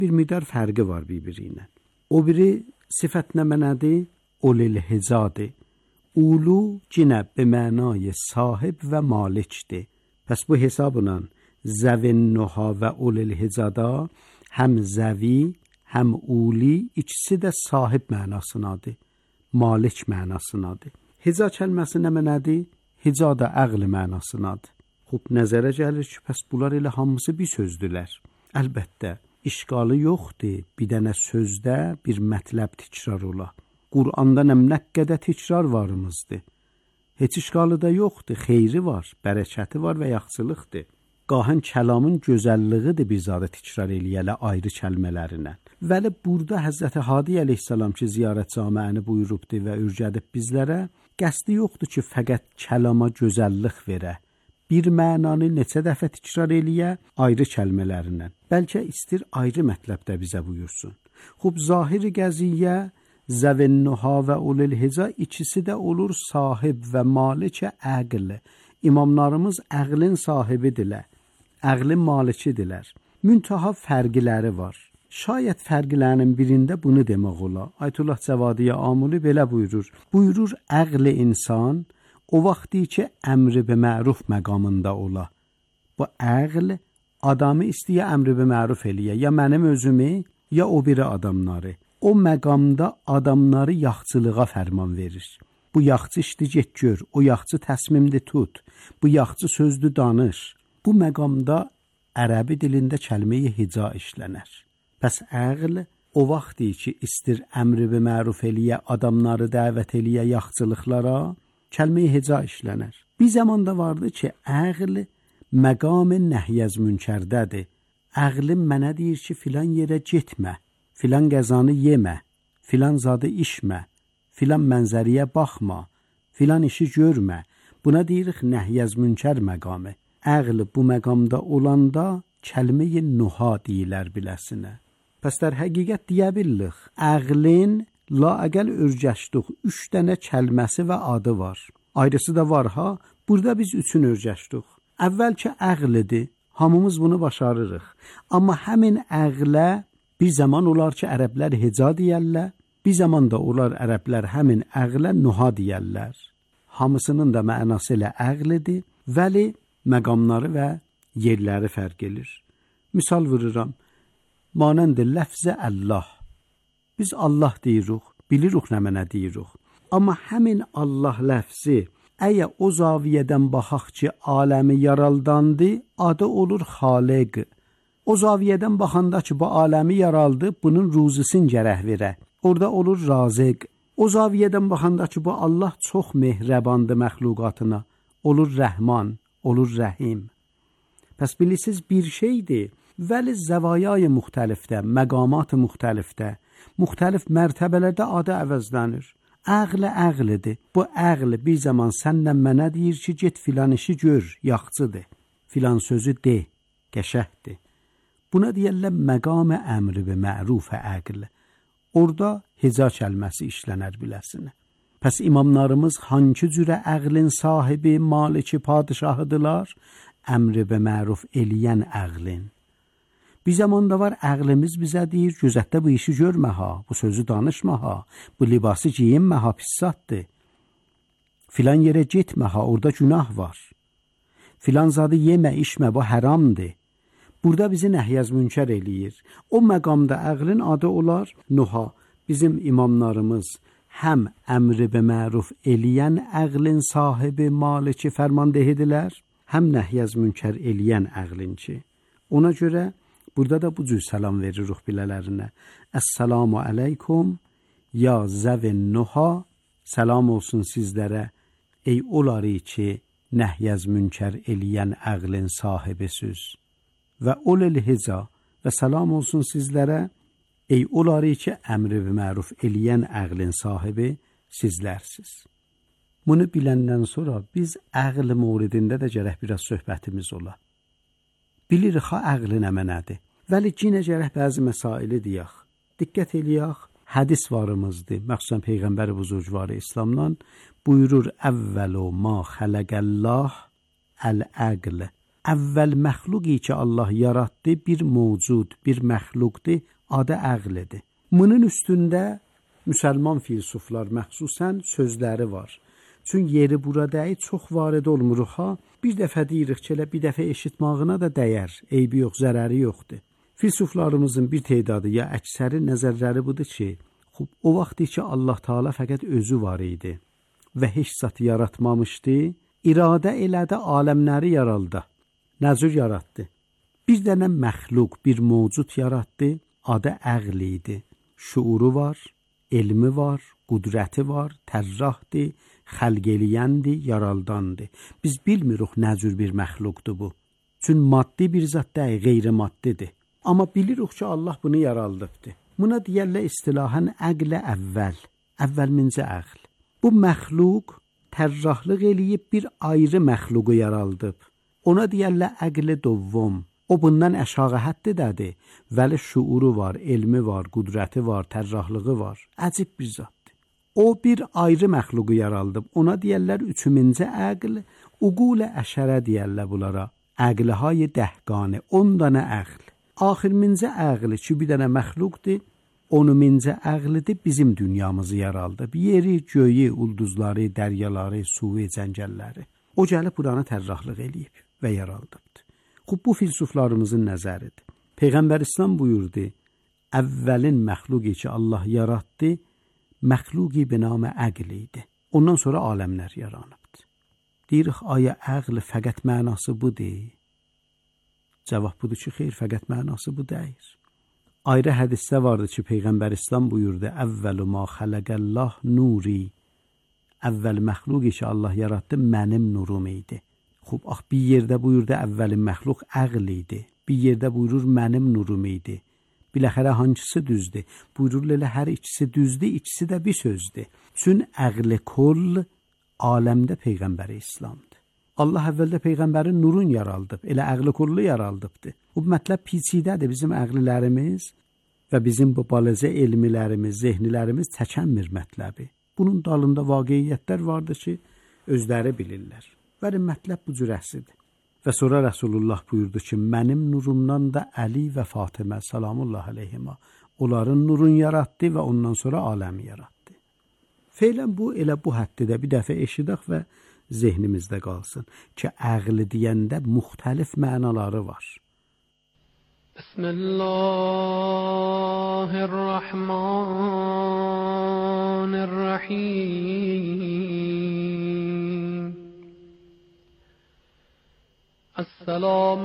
bir miqdar fərqi var bir-biri ilə. O biri sifət nə mənadır? Ulul hizadır. Ulu cinə be mənay sahib və malikdir. Pəs bu hesabla zəvin nuha və ulul hizada həm zəvi, həm uli ikisi də sahib mənasındadır. Malik mənasındadır. Hiza kəlməsi nə mənadır? Hiza da əql mənasındadır. Xub nəzərə gəlir ki, pəs bunlar elə hamısı bir sözdülər. Əlbəttə, işqalı yoxdur. Bir dənə sözdə bir mətləb təkrar ola. Qur'anda nə qədər təkrar varımızdır. Heç işqalı da yoxdur. Xeyri var, bərəkəti var və yaxşılıqdır. Qahən kəlamın gözəlliğidir bir zadə təkrar eləyələ ayrı kəlmələrinə. Vəli burada Həzrəti Hadi əleyhissalam ki, ziyarət caməni buyurubdur və ürgədib bizlərə, qəsdi yoxdur ki, fəqət kəlama gözəllik verə. Bir mənanı neçə dəfə təkrar eləyə ayrı kəlmələrinə. Bəlkə istir ayrı mətləbdə bizə buyursun. Xub zahiri qəziyyə, zəvinnuha və ulul hiza ikisi də olur sahib və malikə əql. İmamlarımız əqlin sahibidirlər, əqlin malikidirlər. Müntaha fərqləri var. Şayət fərqlərinin birində bunu demək ola. Ayətullah Cəvadiyə Amuli belə buyurur. Buyurur, əql insan o vaxtı ki, əmri be məruf məqamında ola. Bu əql adamı istəyə əmri be məruf eləyə. Ya mənim özümü, ya o biri adamları. O məqamda adamları yaxçılığa fərman verir. Bu yaxçı işdi get gör, o yaxçı təsmimdi tut, bu yaxçı sözdü danış. Bu məqamda ərəbi dilində kəlmə-i hica işlənər. Pəs əql o vaxtı ki, istir əmri be məruf eləyə, adamları dəvət eləyə yaxçılıqlara, kəlmə-i hica işlənər. Bir zamanda vardı ki, əql məqam nəhyəz münkərdədir. Əqlim mənə deyir ki, filan yerə getmə, filan qəzanı yemə, filan zadı içmə, filan mənzəriyə baxma, filan işi görmə. Buna deyirik nəhyəz münkər məqamı. Əql bu məqamda olanda kəlmə-i nuha deyilər biləsinə. Pəs در həqiqət deyə billik, əqlin la əqəl örgəşdik 3 dənə kəlməsi və adı var. Ayrısı da var ha, burada biz 3-ünü örgəşdik. Əvvəl ki əqlidir, hamımız bunu başarırıq. Amma həmin əqlə bir zaman olar ki, ərəblər heca deyərlər, bir zaman da olar ərəblər həmin əqlə nuha deyərlər. Hamısının da mənası ilə əqlidir, vəli məqamları və yerləri fərq edir. Misal vururam, manəndə ləfzə Allah. Biz Allah deyirik, bilirik nə mənə deyirik. Amma həmin Allah ləfzi, əgər o zaviyədən baxaq ki, aləmi yaraldandı, adı olur xaliq. O zaviyədən baxanda ki, bu aləmi yaraldı, bunun ruzisin gərək verə. Orada olur razıq. O zaviyədən baxanda ki, bu Allah çox mehrəbandı məxluqatına, olur rəhman, olur rəhim. Pəs bilirsiniz bir şeydir, vəli zəvayay müxtəlifdə, məqamat müxtəlifdə, müxtəlif mərtəbələrdə adı əvəzlənir. Əql əqlidir. Bu əql bir zaman sənlə mənə deyir ki, get filan işi gör, yaxçıdır. Filan sözü de, qəşəhdir. Buna deyərlər məqam əmri və məruf əql. Orada heca kəlməsi işlənər biləsinə. Pəs imamlarımız hangi cürə əqlin sahibi, maliki, padişahıdırlar? Əmri və məruf eləyən əqlin. Bir zamanda var əqlimiz bizə deyir, gözətdə bu işi görmə ha, bu sözü danışma ha, bu libası giyinmə ha, pissatdır. Filan yerə getmə ha, orada günah var. Filan zadı yemə, içmə, bu həramdır. Burada bizi nəhyəz münkər eləyir. O məqamda əqlin adı olar nuha. Bizim imamlarımız həm əmri və məruf eləyən əqlin sahibi, maliki, fərmandehidilər, həm nəhyəz münkər eləyən əqlinki. Ona görə burada da bu cür salam veririk bilələrinə. Əssalamu aleykum, ya zəvin nuha, salam olsun sizlərə, ey oları ki, nəhyəz münkər eləyən əqlin sahibisiz. Və ulul hica və salam olsun sizlərə, ey oları ki, əmri və məruf eləyən əqlin sahibi sizlərsiz. Bunu biləndən sonra biz əql mövridində də gərək biraz söhbətimiz ola. Bilirik ha əqli nə mənədir. Vəli yenə gərək bəzi məsaili deyək. Diqqət eləyək, hədis varımızdır. Məxsusən Peyğəmbər buzurgvarı İslamdan buyurur, əvvəlu ma xələqəllah əl-əql. Əvvəl məxluqi ki Allah yaratdı bir mövcud, bir məxluqdur, adı əqlidir. Bunun üstündə müsəlman filosoflar məxsusən sözləri var. Çünki yeri buradayı çox varid olmuruq ha. Bir dəfə deyirik ki, elə bir dəfə eşitmağına da dəyər, eybi yox, zərəri yoxdur. Filosoflarımızın bir tedadı ya əksəri nəzərləri budur ki, o vaxt ki Allah Taala fəqət özü var idi və heç zat yaratmamışdı, iradə elədi aləmləri yaraldı. Nəcür yaratdı? Bir dənə məxluq, bir mövcud yaratdı, adı əql idi. Şuuru var, elmi var, qudrəti var, tərrahdır, xəlq eləyəndir, yaraldandır. Biz bilmirik nəcür bir məxluqdur bu. Çünki maddi bir zat deyil, qeyri-maddidir. Amma bilirik ki Allah bunu yaraldıbdır. Buna deyərlər istilahən əqlə əvvəl, əvvəlmincə əql. Bu məxluq tərrahlıq eləyib bir ayrı məxluqu yaraldıb. Ona deyərlər əqli dovvum. O bundan əşağı həddədədir. Vəli şuuru var, elmi var, qudrəti var, tərrahlığı var. Əcib bir zatdır. O bir ayrı məxluqu yaraldıb. Ona deyərlər üçüncü əql, uqul-i əşərə deyərlər bunlara. Əqlihay dəhqani, 10 dənə əql. Axirmincə əqli ki, bir dənə məxluqdur, 10-cu əqlidir bizim dünyamızı yaraldıb. Yeri, göyü, ulduzları, dəryaları, suyu, cəngəlləri. O gəlib buranı tərrahlıq eləyib və yaraldıbdır. Bu filosoflarımızın nəzəridir. Peyğəmbər İslam buyurdu, əvvəlin məxluqi ki Allah yaratdı, məxluqi binamə əql idi. Ondan sonra aləmlər yaranıbdır. Deyirik, aya əql fəqət mənası budur? Cavab budur ki, xeyr, fəqət mənası bu deyir. Ayrı hədisdə vardı ki, Peyğəmbər İslam buyurdu, əvvəlu ma xələqəllah nuri. Əvvəl məxluqi ki Allah yaratdı, mənim nurum idi. Bir yerdə buyurdu, əvvəlin məxluq əql idi. Bir yerdə buyurur, mənim nurum idi. Biləxərə hangisi düzdür? Buyurur, elə hər ikisi düzdür, ikisi də bir sözdür. Çün əqli kol aləmdə Peyğəmbəri İslamdır. Allah əvvəldə Peyğəmbərin nurun yaraldıb, elə əqli kollu yaraldıbdır. Bu mətləb piçidədir, bizim əqlilərimiz və bizim bu balazə elmilərimiz, zehnilərimiz çəkənmir mətləbi. Bunun dalında vaqiiyyətlər vardır ki, özləri bilirlər. Və mətləb bu cürəsidir. Və sonra Rəsulullah buyurdu ki, mənim nurumdan da Əli və Fatimə salamullah əleyhimə onların nurun yaratdı və ondan sonra aləmi yaratdı. Feylən bu elə bu həddidə bir dəfə eşidək və zehnimizdə qalsın ki, əqli deyəndə müxtəlif mənaları var. Bismillahirrahmanirrahim. Esselamu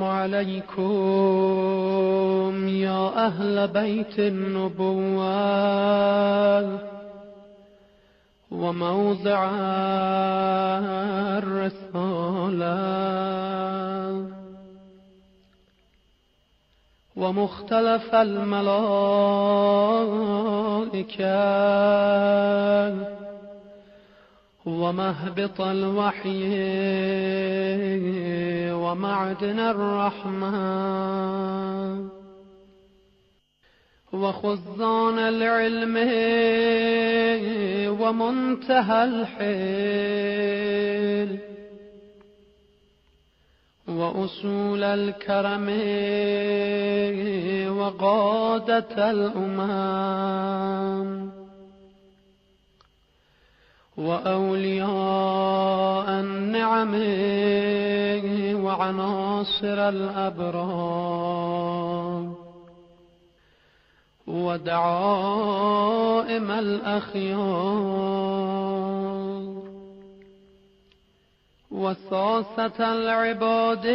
aleykum ya ehl beytin nubuvvet ve mevzi'ar risalet ve muhtelefel melaike ومهبط الوحي ومعدن الرحمة وخزان العلم ومنتهى الحيل وأصول الكرم وقادة الأمم وأولياء النعم وعناصر الأبرار ودعائم الأخيار وساسة العباد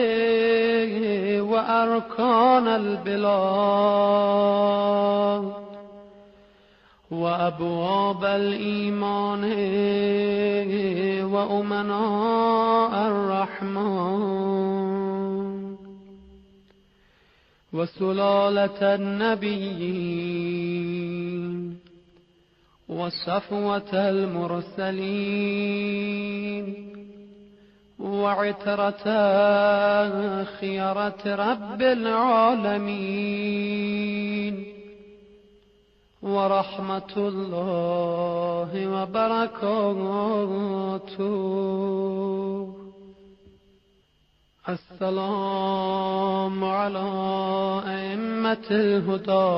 وأركان البلاد وأبواب الإيمان وأمناء الرحمن وسلالة النبيين وصفوة المرسلين وعترة خيرة رب العالمين ورحمة الله وبركاته. السلام على أئمة الهدى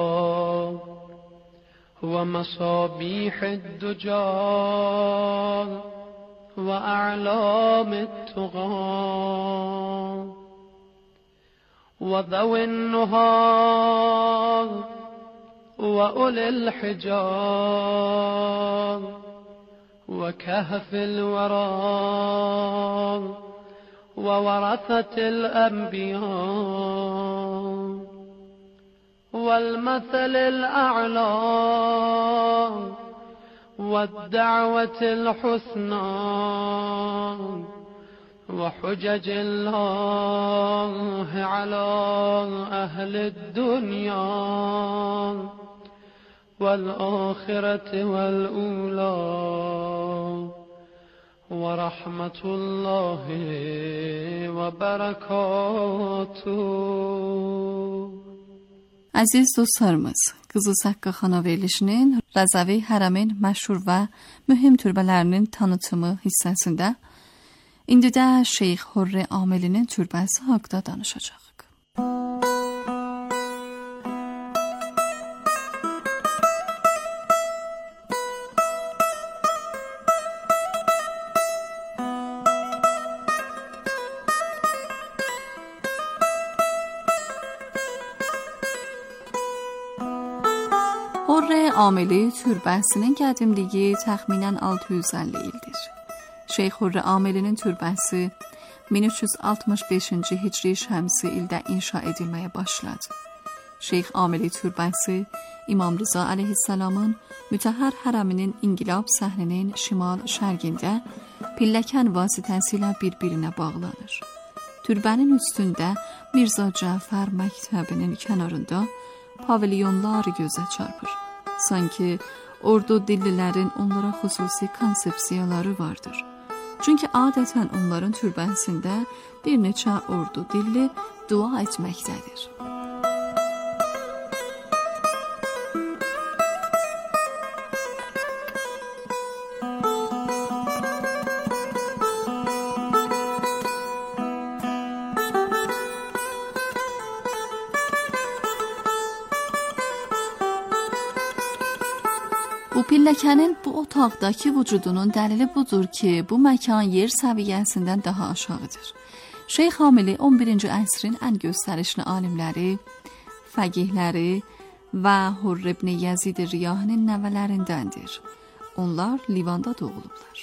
ومصابيح الدجى وأعلام التقى وذوي النهى وأولي الحجى وكهف الورى وورثة الأنبياء والمثل الأعلى والدعوة الحسنى وحجج الله على أهل الدنيا والآخرة والأولى ورحمة الله وبركاته. Əziz dostlarımız, Qızıl Saqqa xana verilişinin Rəzavi Hərəmin məşhur və mühüm türbələrinin tanıtımı hissəsində indi də Şeyx Hürrə Amilinin türbəsi haqqında danışacağıq. Hürrə Amili türbəsinin qədimliyi təxminən 650 ildir. Şeyx Hürrə Amilinin türbəsi 1365-ci Hicri Şəmsi ildə inşa edilməyə başladı. Şeyx Amili türbəsi İmam Rıza əleyhissalamın mütəhhər hərəminin inqilab səhninin şimal-şərqində pilləkən vasitəsilə bir-birinə bağlanır. Türbənin üstündə Mirza Cəfər məktəbinin kənarında pavilyonlar gözə çarpır. Sanki ordu dillilərin onlara xüsusi konsepsiyaları vardır. Çünki adətən onların türbəsində bir neçə ordu dilli dua etməkdədir. Bu pilləkənin bu otaqdakı vücudunun dəlili budur ki, bu məkan yer səviyyəsindən daha aşağıdır. Şeyx Amili 11-ci əsrin ən göstərişli alimləri, fəqihləri və Hürr ibn Yezid Riyahinin nəvələrindəndir. Onlar Livanda doğulublar.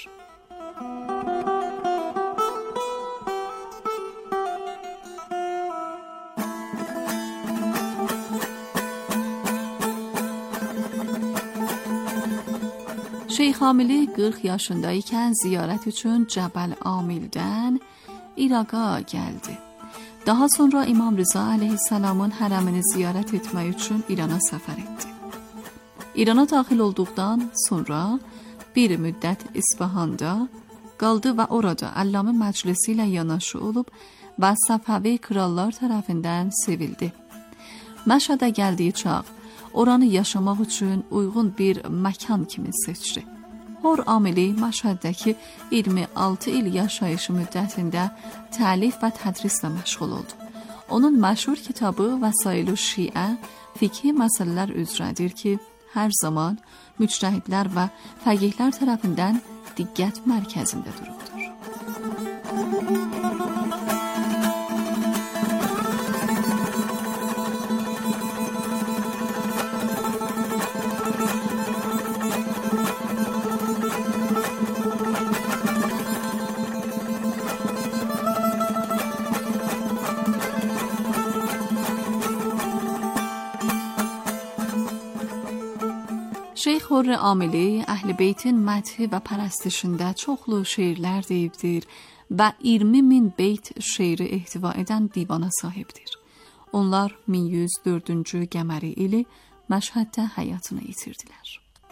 Şeyx Amili 40 yaşındaykən ziyarət üçün Cəbəl Amildən İraqa gəldi. Daha sonra İmam Rıza əleyhissalamın hərəmini ziyarət etmək üçün İrana səfər etdi. İrana daxil olduqdan sonra bir müddət İsfahanda qaldı və orada Əllamə məclisi ilə yanaşı olub və Səfəvi krallar tərəfindən sevildi. Məşhədə gəldiyi çağ oranı yaşamaq üçün uyğun bir məkan kimi seçdi. Hürr Amili Məşhəddəki 26 il yaşayışı müddətində təlif və tədrislə məşğul oldu. Onun məşhur kitabı Vəsail-ü Şiə fiqhi məsələlər üzrədir ki, hər zaman müctəhidlər və fəqihlər tərəfindən diqqət mərkəzində durubdur. Şeyx Hürr Amili Əhl-i Beytin mədhi və pərəstişində çoxlu şeirlər deyibdir və 20.000 beyt şeiri ehtiva edən divana sahibdir. Onlar 1104-cü qəməri ili Məşhəddə həyatını itirdilər.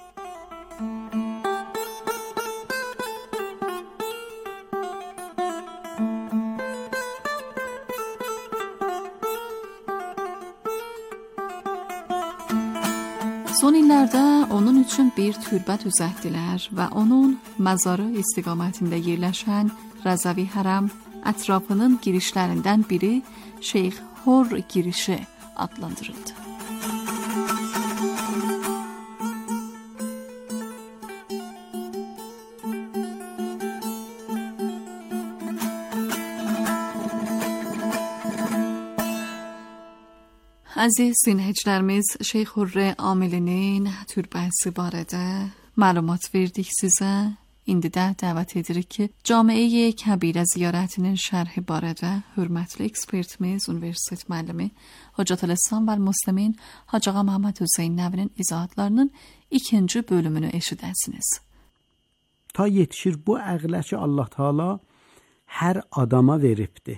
Son illərdə onun üçün bir türbə düzəltdilər və onun məzarı istiqamətində yerləşən Rəzavi Hərəm Ətrafının girişlərindən biri Şeyx Hor girişi adlandırıldı. Əziz dinləyicilərimiz, Şeyx Hurre Amilinin türbəsi barədə məlumat verdik sizə. İndi də dəvət edirik ki, Camiə Kəbirə ziyarətinin şərhi barədə hörmətli ekspertimiz, universitet müəllimi Hocatülislam və Müslimin Hacı Ağa Məhəmməd Hüseyn Nəvinin izahatlarının 2-ci bölümünü eşidəsiniz. Ta yetişir bu əqlə ki, Allah Teala hər adama veribdi.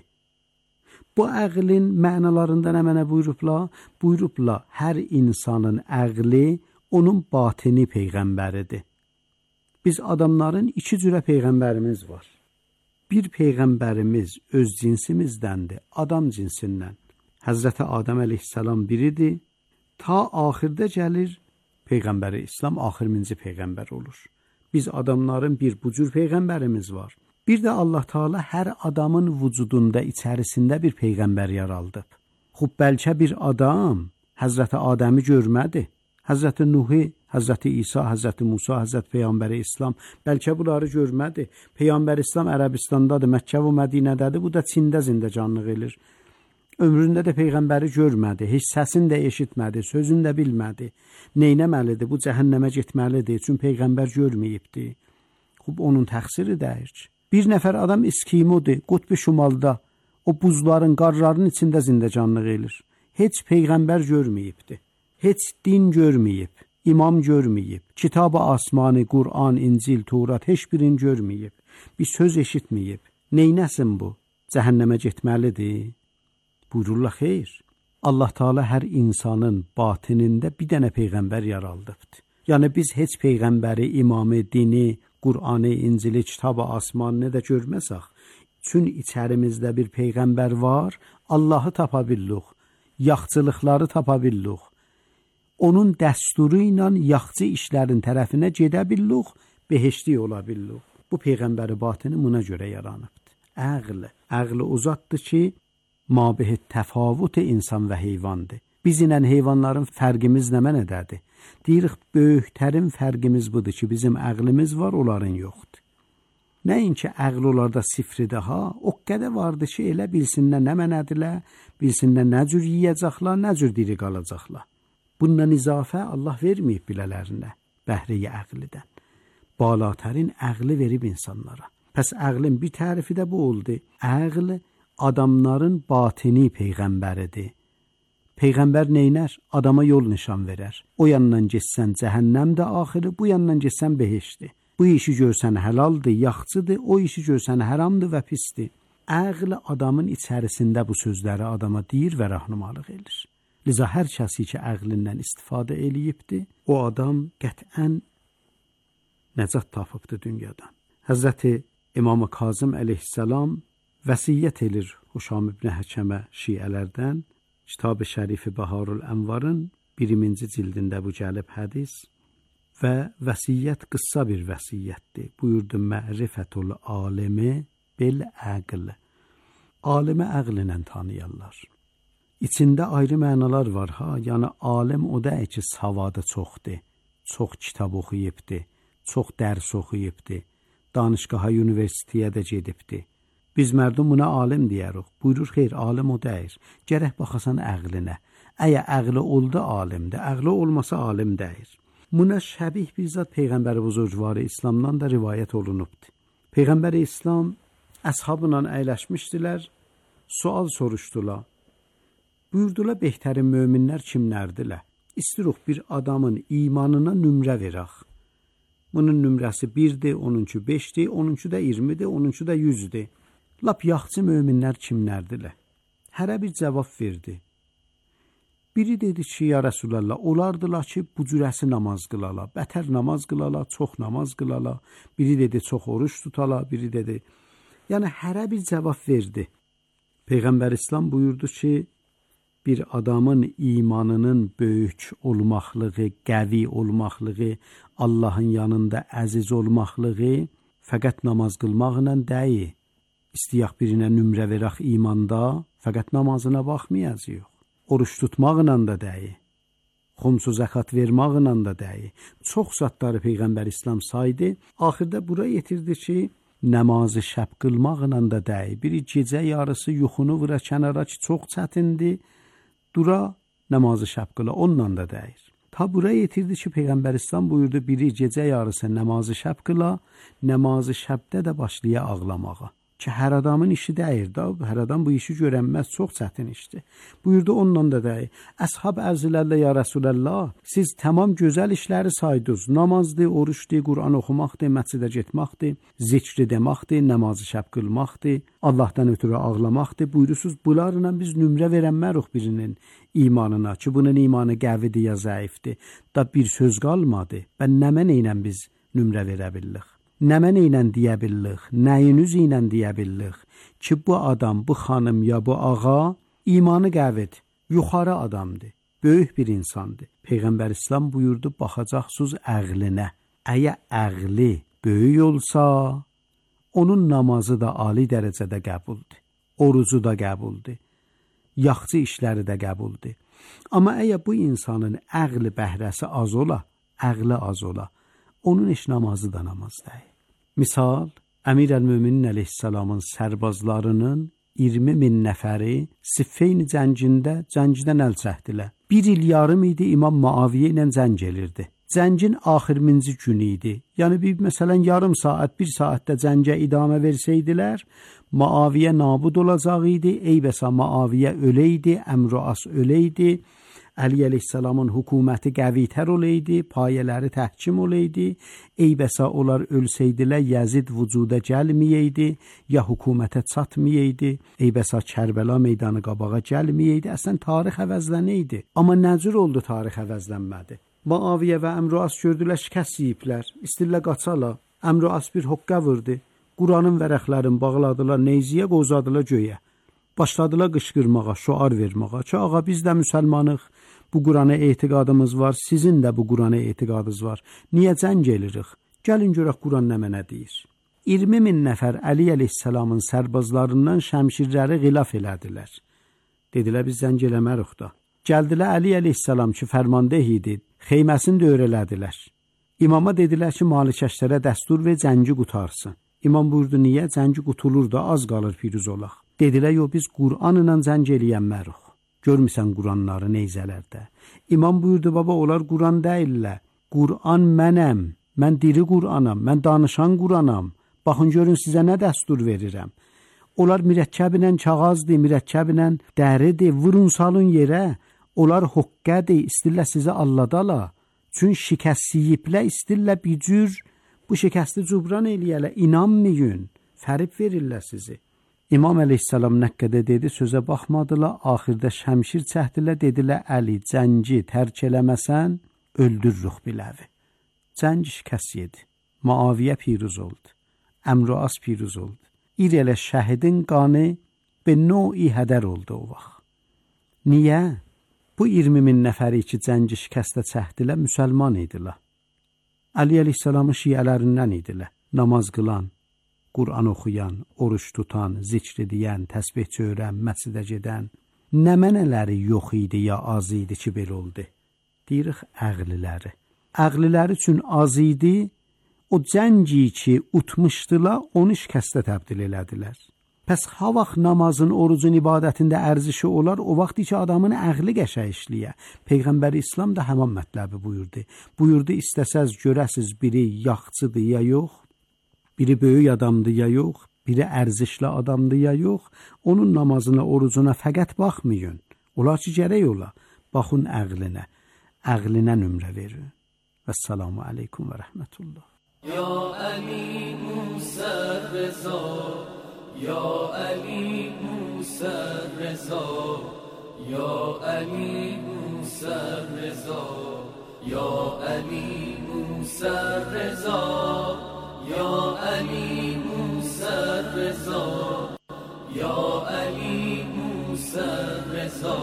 Bu əqlin mənalarında nə mənə buyurublar? Buyurublar, hər insanın əqli onun batini peyğəmbəridir. Biz adamların 2 cürə peyğəmbərimiz var. Bir peyğəmbərimiz öz cinsimizdəndir, adam cinsindən. Həzrəti Adəm əleyhissalam biridir. Ta axirdə gəlir Peyğəmbəri İslam axırıncı peyğəmbər olur. Biz adamların bir bu cür peyğəmbərimiz var. Bir də Allah Teala hər adamın vücudunda, içərisində bir peyğəmbər yaraldıb. Xub bəlkə bir adam Həzrəti Adəmi görmədi. Həzrəti Nuhi, Həzrəti İsa, Həzrəti Musa, Həzrəti Peyğəmbəri İslam bəlkə bunları görmədi. Peyğəmbər İslam Ərəbistandadır, Məkkə və Mədinədədir, bu da Çində zindəcanlıq edir. Ömründə də Peyğəmbəri görmədi, heç səsini də eşitmədi, sözünü də bilmədi. Neynəməlidir? Bu cəhənnəmə getməlidir, çünki Peyğəmbər görməyibdi. Xub onun təqsiri dəyir. Bir nəfər adam İskimodur, qutb-i şimalda, o buzların, qarların içində zindəcanlıq edir. Heç Peyğəmbər görməyibdi. Heç din görməyib, imam görməyib, kitab-ı asmani, Qur'an, İncil, Tevrat heç birini görməyib, bir söz eşitməyib. Neynəsin bu? Cəhənnəmə getməlidir? Buyururlar, xeyr. Allah Teala hər insanın batinində bir dənə peyğəmbər yaraldıbdır. Yəni biz heç peyğəmbəri, imamı, dini, Qur'anı, İncili, kitab-ı asmanını da görməsək, çün içərimizdə bir peyğəmbər var, Allahı tapa bildik, yaxçılıqları tapa bildik. Onun dəsturu ilə yaxçı işlərin tərəfinə gedə bildik, behiştlik ola bildik. Bu peyğəmbəri batini buna görə yaranıbdır. Əql uzatdır ki, mabihət təfavut insan və heyvandır. Biz ilə heyvanların fərqimiz nə mənədədir? Deyirik, böyüklərin fərqimiz budur ki, bizim əqlimiz var, onların yoxdur. Nəinki əql onlarda sifridir ha, o qədər vardır ki, elə bilsinlər nə mənədirlər, bilsinlər nə cür yiyəcəklər, nə cür diri qalacaqlar. Bundan izafə Allah verməyib bilələrinə, bəhriyə əqlidən. Balatərin əqli verib insanlara. Pəs əqlin bir tərifi də bu oldu. Əql adamların batini peyğəmbəridir. Peyğəmbər neynər? Adama yol nişan verər. O yandan getsən cəhənnəm də axırı, bu yandan getsən behişdir. Bu işi görsən həlaldır, yaxçıdır, o işi görsən haramdır və pisdir. Əql adamın içərisində bu sözləri adama deyir və rəhnumalıq edir. Liza hər kəsi ki, əqlindən istifadə eləyibdir, o adam qətən nəcat tapıbdır dünyadan. Həzrəti İmam-ı Kazım əleyhissalam vəsiyyət edir Huşam ibn Həkəmə şiələrdən, Kitab-ı Şərifi Baharul Ənvarın 1-ci cildində bu gəlib hədis və vəsiyyət qıssa bir vəsiyyətdir. Buyurdu, mərifətul alimi bil əql. Alimi əqllə tanıyarlar. İçində ayrı mənalar var ha, yəni alim o da ki, savadı çoxdur, çox kitab oxuyubdur, çox dərs oxuyubdur, danışqaha, universitetiyə də gedibdir. Biz mərdum buna alim deyərik. Buyurur, xeyr, alim o deyir. Gərək baxasan əqlinə. Əgər əqli oldu alimdir, əqli olmasa alim deyir. Buna şəbih bir zat Peyğəmbər buzurgvarı İslamdan da rivayət olunubdur. Peyğəmbər İslam əshabla əyləşmişdilər, sual soruşdular. Buyurdular, behtərin möminlər kimlərdirlər? İstiruq bir adamın imanına nümrə verək. Bunun nümrəsi 1-dir, onunki 5-dir, onunki də 20-dir, onunki də 100-dir. Lap yaxçı möminlər kimlərdirlər? Hərə bir cavab verdi. Biri dedi ki, ya Rəsulallah, olardılar ki, bu cürəsi namaz qılala, bətər namaz qılala, çox namaz qılala. Biri dedi, çox oruç tutala, biri dedi. Yəni, hərə bir cavab verdi. Peyğəmbər İslam buyurdu ki, bir adamın imanının böyük olmaqlığı, qəvi olmaqlığı, Allahın yanında əziz olmaqlığı fəqət namaz qılmaqla deyil. İstəyək birinə nömrə verək imanda, fəqət namazına baxmayacağıq. Oruç tutmaqla da deyil. Xumsu zəkat verməklə də deyil. Çox zətləri Peyğəmbər İslam saydı. Axırda bura yetirdi ki, namazı şəb qılmaqla da deyil. Biri gecə yarısı yuxunu vura kənara ki, çox çətindir. Dura namazı şəb qıla, onunla da deyil. Ta bura yetirdi ki, Peyğəmbər İslam buyurdu, biri gecə yarısı namazı şəb qıla, namazı şəbdə də başlaya ağlamağa. Ki, hər adamın işi deyir da, hər adam bu işi görənməz, çox çətin işdir. Buyurdu, onunla da deyir. Əshab ərzilərlə, ya Rəsuləllah, siz tamam gözəl işləri saydınız. Namazdır, oruçdur, Qur'an oxumaqdır, məscidə getməkdir, zikri deməkdir, namazı şəb qılmaqdır, Allahdan ötürü ağlamaqdır. Buyurusuz, bunlarla biz nömrə verənmərik birinin imanına ki, bunun imanı qəvidir ya zəifdir. Da bir söz qalmadı. Və nəmən ilə biz nömrə verə bildik. Nəmən ilə deyə bildik, nəyiniz ilə deyə bildik ki, bu adam, bu xanım ya bu ağa imanı qəvidir, yuxarı adamdır, böyük bir insandır. Peyğəmbər İslam buyurdu, baxacaqsınız əqlinə. Əgər əqli böyük olsa, onun namazı da ali dərəcədə qəbuldur, orucu da qəbuldur, yaxşı işləri də qəbuldur. Amma əgər bu insanın əqli bəhrəsi az ola, əqli az ola, onun heç namazı da namaz deyil. Misal, Əmir əl-Möminin əleyhissalamın sərbazlarının 20.000 nəfəri Siffeyn cəngdən əl çəkdilər. 1 il yarım idi İmam Muaviyə ilə cəng elirdi. Cəngin axırıncı günü idi. Yəni bir məsələn yarım saat, 1 saatdə cəngə idamə versəydilər, Muaviyə nabud olacaq idi, eybəsə Muaviyə öləydi, Əmr-i-As öləydi, Əli əleyhissalamın hökuməti qəvitər olaydı, payələri təhkim olaydı, eybəsə onlar ölsəydilər Yəzid vücuda gəlməyəydi, ya hökumətə çatmayaydı, eybəsə Kərbəla meydanı qabağa gəlməyəydi, əslən tarix əvəzlənəydi. Amma nəcür oldu tarix əvəzlənmədi? Muaviyə və Əmr-i-As gördülər, şikəst yiyiblər, istirlə qaçala, Əmr-i-As bir hoqqa vurdu, Quranın vərəqlərini bağladılar, neyziyə qozadılar göyə. Başladılar qışqırmağa, şuar verməğa ki, ağa biz də müsəlmanıq, bu Qurana etiqadımız var, sizin də bu Qurana etiqadınız var. Niyə cəng eləyirik? Gəlin görək Quran nə mənə deyir. 20.000 nəfər Əli əleyhissalamın sərbazlarından şəmşirləri xilaf elədilər. Dedilər, biz cəng eləmərik da. Gəldilər Əli əleyhissalam ki, fərmandeh idi, xeyməsini də öyrələdilər. İmama dedilər ki, malikəşlərə dəstur və cəngi qutarsın. İmam buyurdu, niyə? Cəngi qutulur da, az qalır pirüz olaq. Dedilər, yox, biz Qur'an ilə cəng eləyənmərik. Görmüsən Qur'anları neyzələrdə. İmam buyurdu, baba, onlar Qur'an deyirlər. Qur'an mənəm, mən diri Qur'anam, mən danışan Qur'anam. Baxın, görün sizə nə dəstur verirəm. Onlar mürəkkəblə kağazdır, mürəkkəblə dəridir, vurun salın yerə. Onlar hoqqədir, istirlər sizi alladala. Çün şikəst yiyiblə, istirlər bir cür bu şikəsti cubran eləyələ, inanmayın, fərib verirlər sizi. İmam əleyhissalam Nəqqədə dedi, sözə baxmadılar, axırda şəmşir çəkdilər, dedilər, Əli, cəngi tərk eləməsən, öldürürük biləvi. Cəng şikəst yedi, Muaviyə piruz oldu, Əmr-i-As piruz oldu. İrələ şəhidin qanı be növ-i hədər oldu o vaxt. Niyə? Bu 20.000 nəfəri ki, cəngi şikəstə çəkdilər, müsəlman idilər. Əli əleyhissalamın şiyələrindən idilər, namaz qılan, Qur'an oxuyan, oruç tutan, zikr edən, təsbih çörən, məscidə gedən. Nə mənələri yox idi ya az idi ki, belə oldu? Deyirik, əqliləri. Əqliləri üçün az idi, o cəngi ki, utmuşdular, onu şikəstə təbdil elədilər. Pəs ha vaxt namazın, orucun, ibadətində ərzişi olar, o vaxt ki, adamın əqli qəşəng işləyə. Peyğəmbər İslam da həman mətləbi buyurdu. Buyurdu, istəsəz görəsiz biri yaxçıdır ya yox, biri böyük adamdır ya yox, biri ərzişli adamdır ya yox, onun namazına, orucuna fəqət baxmayın. Ola ki, gərək ola, baxın əqlinə, əqlinə nömrə verin. Vəssalamu aleykum və rəhmətullah. Ya Əli Musa Rəza, Ya Ali Musa Reza, Ya Ali Musa Reza, Ya Ali Musa Reza, Ya Ali Musa Reza, Ya Ali Musa Reza,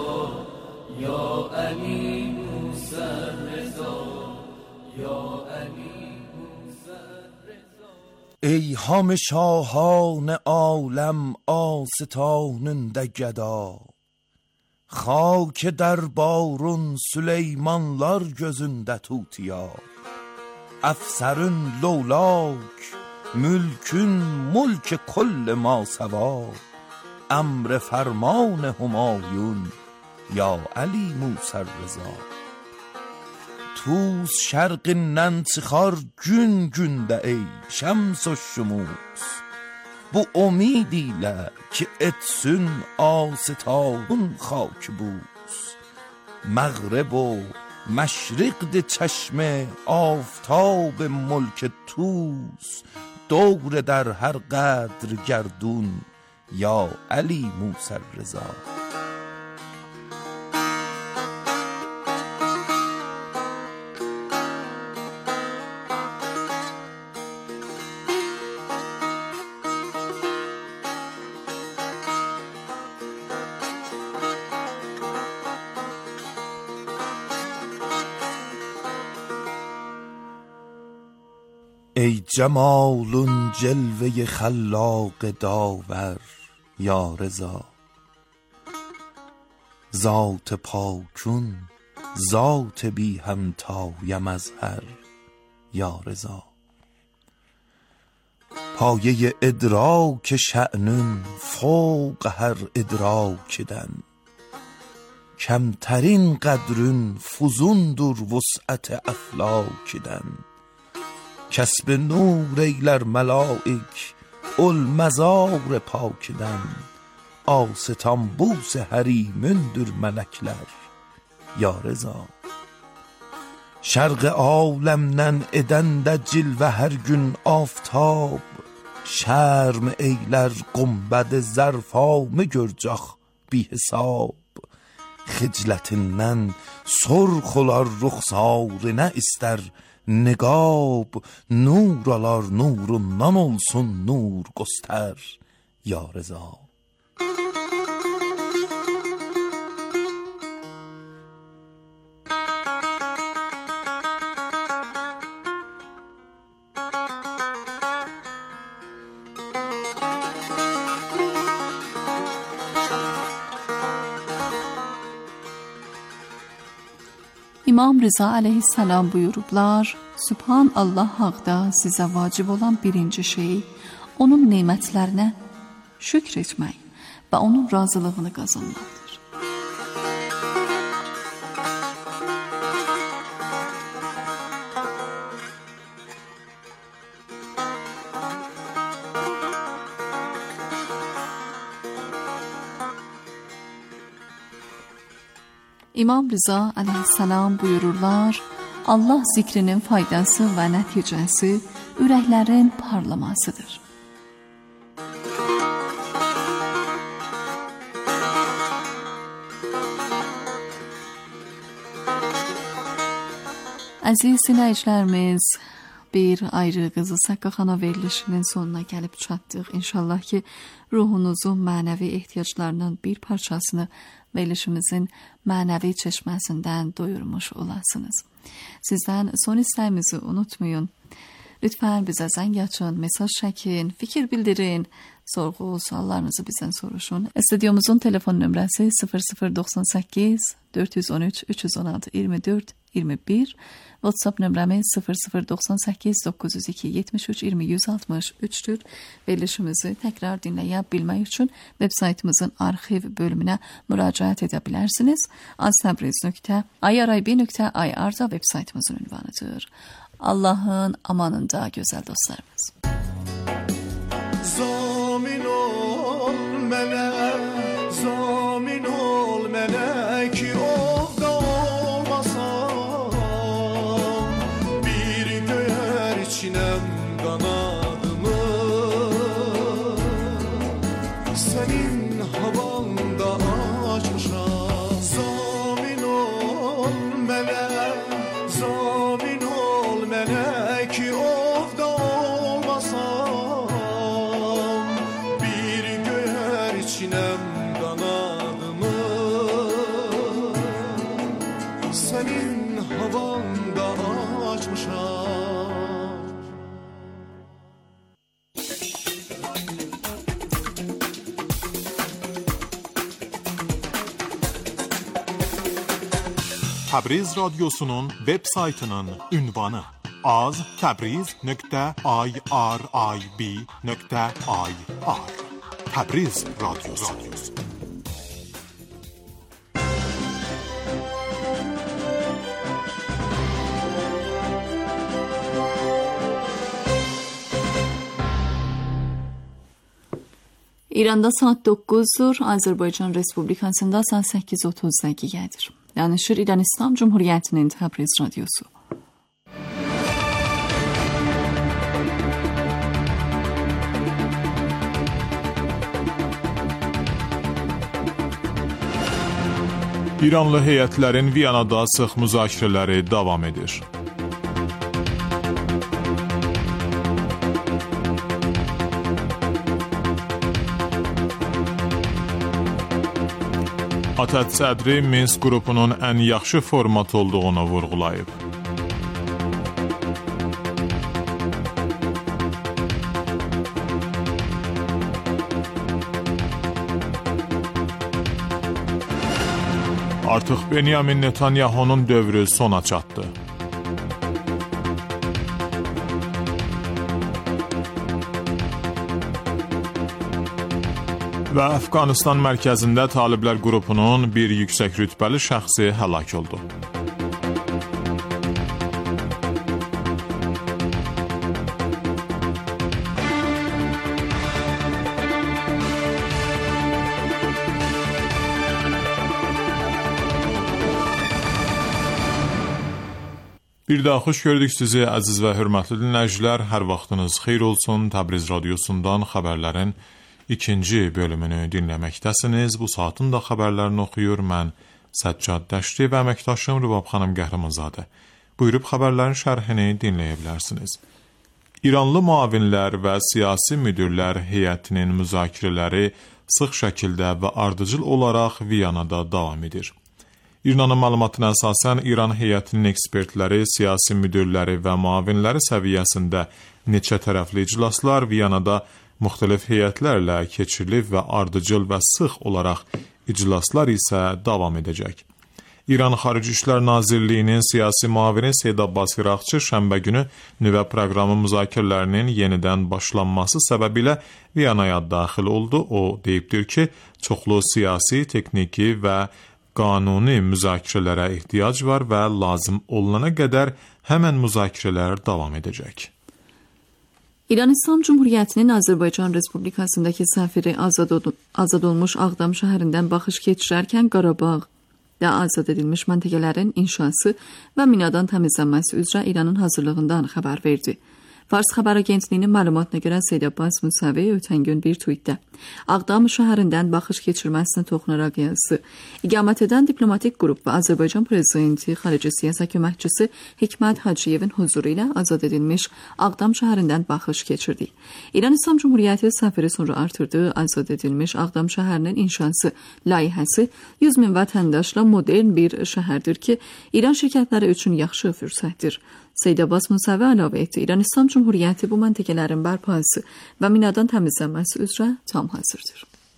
Ya Ali Musa Reza, Ya Ali ای همه شاهان عالم آستاننده گدا خاک دربارın Süleymanlar gözündə tutiya Əfsərin lolak mülkün mulk kull ma sava Emr ferman Humayun ya Ali Musa Rıza Tuz şərqindən çıxar gün gündə ey şəms و şumus Bu umid ilə ki etsin آستانın خاک بوس مغرب و مشرق چشم آفتاب ملک توس دور در هر قدر گردون یا علی موسی رضا ای جمالون جلوه خلاق داور یا رضا ذات پاکون ذات بی همتای مظهر یا رضا پایه ادراک شأنون فوق هر ادراکدن کمترین قدرون فزوندر وسعت افلاکدن کسب نور ایلر ملائک المزار پاکدن آستان بوس حریمندر ملکler یا رضا şərq aləmdən edəndə cilvə hər gün aftab şərm eylər qumbəd zərfamı görcək bi hesab xiclətindən sorx olar ruxsarınə istər نگاب نور alar nurundan olsun nur göster ya reza İmam Rıza aleyhisselam buyurublar, Sübhanallah haqda sizə vacib olan birinci şey, onun nemətlərinə şükr etmək və onun razılığını qazanmaqdır. İmam Rıza aleyhisselam buyururlar, Allah zikrinin faydası və nəticəsi ürəklərin parlamasıdır. Əziz dinləyicilərimiz, bir ayrı Qızıl Saqqa xana verilişinin sonuna gəlib çatdıq. İnşallah ki, ruhunuzun mənəvi ehtiyaclarının bir parçasını verilişimizin mənəvi çeşməsindən doyurmuş olasınız. Sizdən son istəyimizi unutmayın. Lütfen bizə zəng açın, mesaj çəkin, fikir bildirin, sorğu, suallarınızı bizdən soruşun. Stüdyomuzun telefon nömrəsi 0098 413 316 24 21. WhatsApp nömrəmiz 0098 902 73 20 163'tür. Verilişimizi təkrar dinləyə bilmək üçün web saytımızın arxiv bölümünə müraciət edə bilərsiniz. aztabriz.irib.ir da web saytımızın ünvanıdır. Allah'ın amanında güzel dostlarımız. Zamin ol mənə, zamin ol mənə ki ovda olmasam bir göyər içinəm qanadımı sənin havanda açmışam. Zamin ol mənə, zamin ol mənə ki ovda olmasam Təbriz radyosunun web saytının ünvanı az.tabriz.irib.ir Təbriz radyosu. İranda saat 9-dur, Azərbaycan Respublikasında saat 8:30 dəqiqədir. Danışır İran İslam Cumhuriyyətinin Təbriz radyosu. İranlı heyətlərin Viyanada sıx müzakirələri davam edir. ATƏT sədri Minsk qrupunun ən yaxşı format olduğunu vurğulayıb. Artıq Benyamin Netanyahunun dövrü sona çatdı. Və Əfqanistan mərkəzində Taliblər qrupunun bir yüksək rütbəli şəxsi həlak oldu. Bir daha xoş gördük sizi əziz və hörmətli dinləyicilər. Hər vaxtınız xeyir olsun. Təbriz radyosundan xəbərlərin ikinci bölümünü dinləməkdəsiniz. Bu saatin də xəbərlərini oxuyur mən Səccad Dəşti və əməkdaşım Rübab xanım Qəhrəmanzadə. Buyurub xəbərlərin şərhini dinləyə bilərsiniz. İranlı müavinlər və siyasi müdirlər heyətinin müzakirələri sıx şəkildə və ardıcıl olaraq Viyanada davam edir. İranın məlumatına əsasən İran heyətinin ekspertləri, siyasi müdirləri və müavinləri səviyyəsində neçə tərəfli iclaslar Viyanada müxtəlif heyətlərlə keçirilib və ardıcıl və sıx olaraq iclaslar isə davam edəcək. İran Xarici İşlər Nazirliyinin siyasi müavini Seyid Abbas İraqçı şənbə günü nüvə proqramı müzakirələrinin yenidən başlanması səbəbilə Viyanaya daxil oldu. O deyibdir ki, çoxlu siyasi, texniki və qanuni müzakirələrə ehtiyac var və lazım olunana qədər həmən müzakirələr davam edəcək. İran İslam Cumhuriyyətinin Azərbaycan Respublikasındakı səfiri azad olmuş Ağdam şəhərindən baxış keçirərkən Qarabağda azad edilmiş məntəqələrin inşası və minadan təmizlənməsi üzrə İranın hazırlığından xəbər verdi. Fars xəbər agentliyinin məlumatına görə Seyid Abbas Musavi ötən gün bir tweetdə Ağdam şəhərindən baxış keçirməsinə toxunaraq yazdı. İqamət edən diplomatik qrup və Azərbaycan prezidenti xarici siyasət köməkçisi Hikmət Hacıyevin huzuru ilə azad edilmiş Ağdam şəhərindən baxış keçirdi. İran İslam Cumhuriyyəti səfiri sonra artırdığı azad edilmiş Ağdam şəhərinin inşası layihəsi 100 min vətəndaşla modern bir şəhərdir ki, İran şirkətləri üçün yaxşı fürsətdir. Seyid Abbas Musavi əlavə etdi. İran İslam Cumhuriyyəti bu məntəqələrin bərpası və minadan təmizlənməsi üzrə tam hazırdır.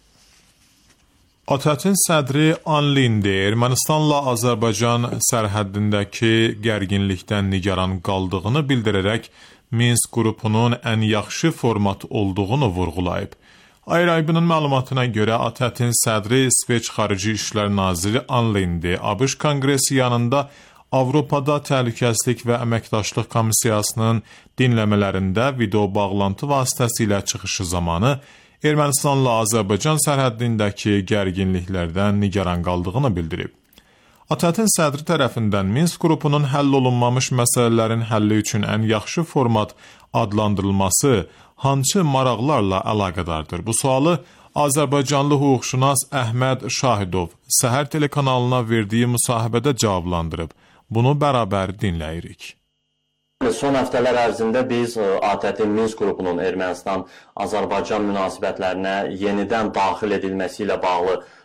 ATƏT-in sədri Anlindi Ermənistanla Azərbaycan sərhəddindəki gərginlikdən nigaran qaldığını bildirərək Minsk qrupunun ən yaxşı format olduğunu vurğulayıb. Ayrıbının məlumatına görə ATƏT-in sədri İsveç Xarici İşlər Naziri Anlindi ABŞ Konqresi yanında Avropada Təhlükəsizlik və Əməkdaşlıq Komissiyasının dinləmələrində video bağlantı vasitəsilə çıxışı zamanı Ermənistanla Azərbaycan sərhəddindəki gərginliklərdən nigaran qaldığını bildirib. ATƏT-in sədri tərəfindən Minsk qrupunun həll olunmamış məsələlərin həlli üçün ən yaxşı format adlandırılması hansı maraqlarla əlaqədardır? Bu sualı Azərbaycanlı hüquqşünas Əhməd Şahidov Səhər telekanalına verdiyi müsahibədə cavablandırıb. Bunu bərabər dinləyirik. Son həftələr ərzində biz ATƏT-in Minsk qrupunun Ermənistan-Azərbaycan münasibətlərinə yenidən daxil edilməsi ilə bağlı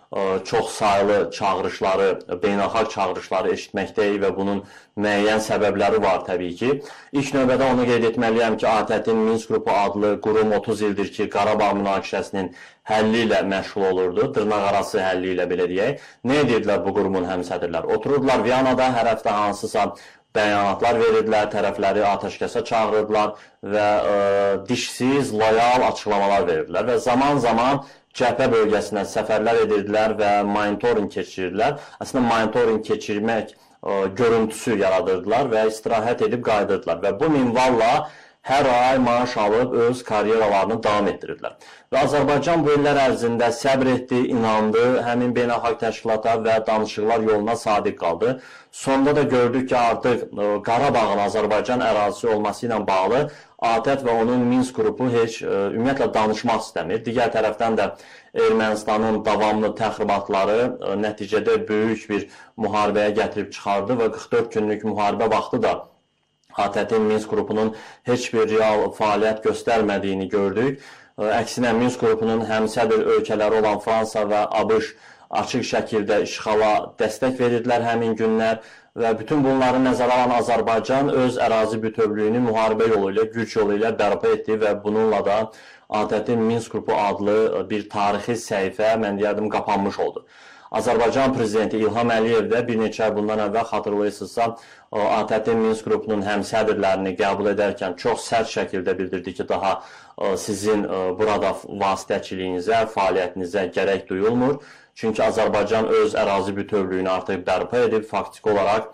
çox saylı çağırışları, beynəlxalq çağırışları eşitməkdəyik və bunun müəyyən səbəbləri var təbii ki. İlk növbədə onu qeyd etməliyəm ki, ATƏT-in Minsk qrupu adlı qurum 30 ildir ki, Qarabağ münaqişəsinin həlli ilə məşğul olurdu, dırnaqarası həlli ilə belə deyək. Nə edirdilər bu qurumun həmsədrlər? Otururdular Viyanada, hər həftə hansısa bəyanatlar verirdilər, tərəfləri atəşkəsə çağırırdılar və dişsiz, loyal açıqlamalar verirdilər və zaman-zaman cəbhə bölgəsinə səfərlər edirdilər və monitoring keçirirdilər. Əslində monitoring keçirmək görüntüsü yaradırdılar və istirahət edib qayıdırdılar və bu minvalla hər ay maaş alıb öz karyeralarını davam etdirirdilər. Və Azərbaycan bu illər ərzində səbr etdi, inandı, həmin beynəlxalq təşkilata və danışıqlar yoluna sadiq qaldı. Sonda da gördük ki, artıq Qarabağın Azərbaycan ərazisi olması ilə bağlı ATƏT və onun Minsk qrupu heç ümumiyyətlə danışmaq istəmir. Digər tərəfdən də Ermənistanın davamlı təxribatları nəticədə böyük bir müharibəyə gətirib çıxardı və 44 günlük müharibə vaxtı da ATƏT-in Minsk qrupunun heç bir real fəaliyyət göstərmədiyini gördük. Əksinə Minsk qrupunun həmsədr ölkələri olan Fransa və ABŞ açıq şəkildə işğala dəstək verirdilər həmin günlər və bütün bunları nəzərə alan Azərbaycan öz ərazi bütövlüyünü müharibə yolu ilə, güc yolu ilə bərpa etdi və bununla da ATƏT-in Minsk qrupu adlı bir tarixi səhifə, mən deyərdim, qapanmış oldu. Azərbaycan prezidenti İlham Əliyev də bir neçə ay bundan əvvəl xatırlayırsınızsa, ATƏT-in Minsk qrupunun həmsədrlərini qəbul edərkən çox sərt şəkildə bildirdi ki, daha sizin burada vasitəçiliyinizə, fəaliyyətinizə gərək duyulmur. Çünki Azərbaycan öz ərazi bütövlüyünü artıq bərpa edib, faktiki olaraq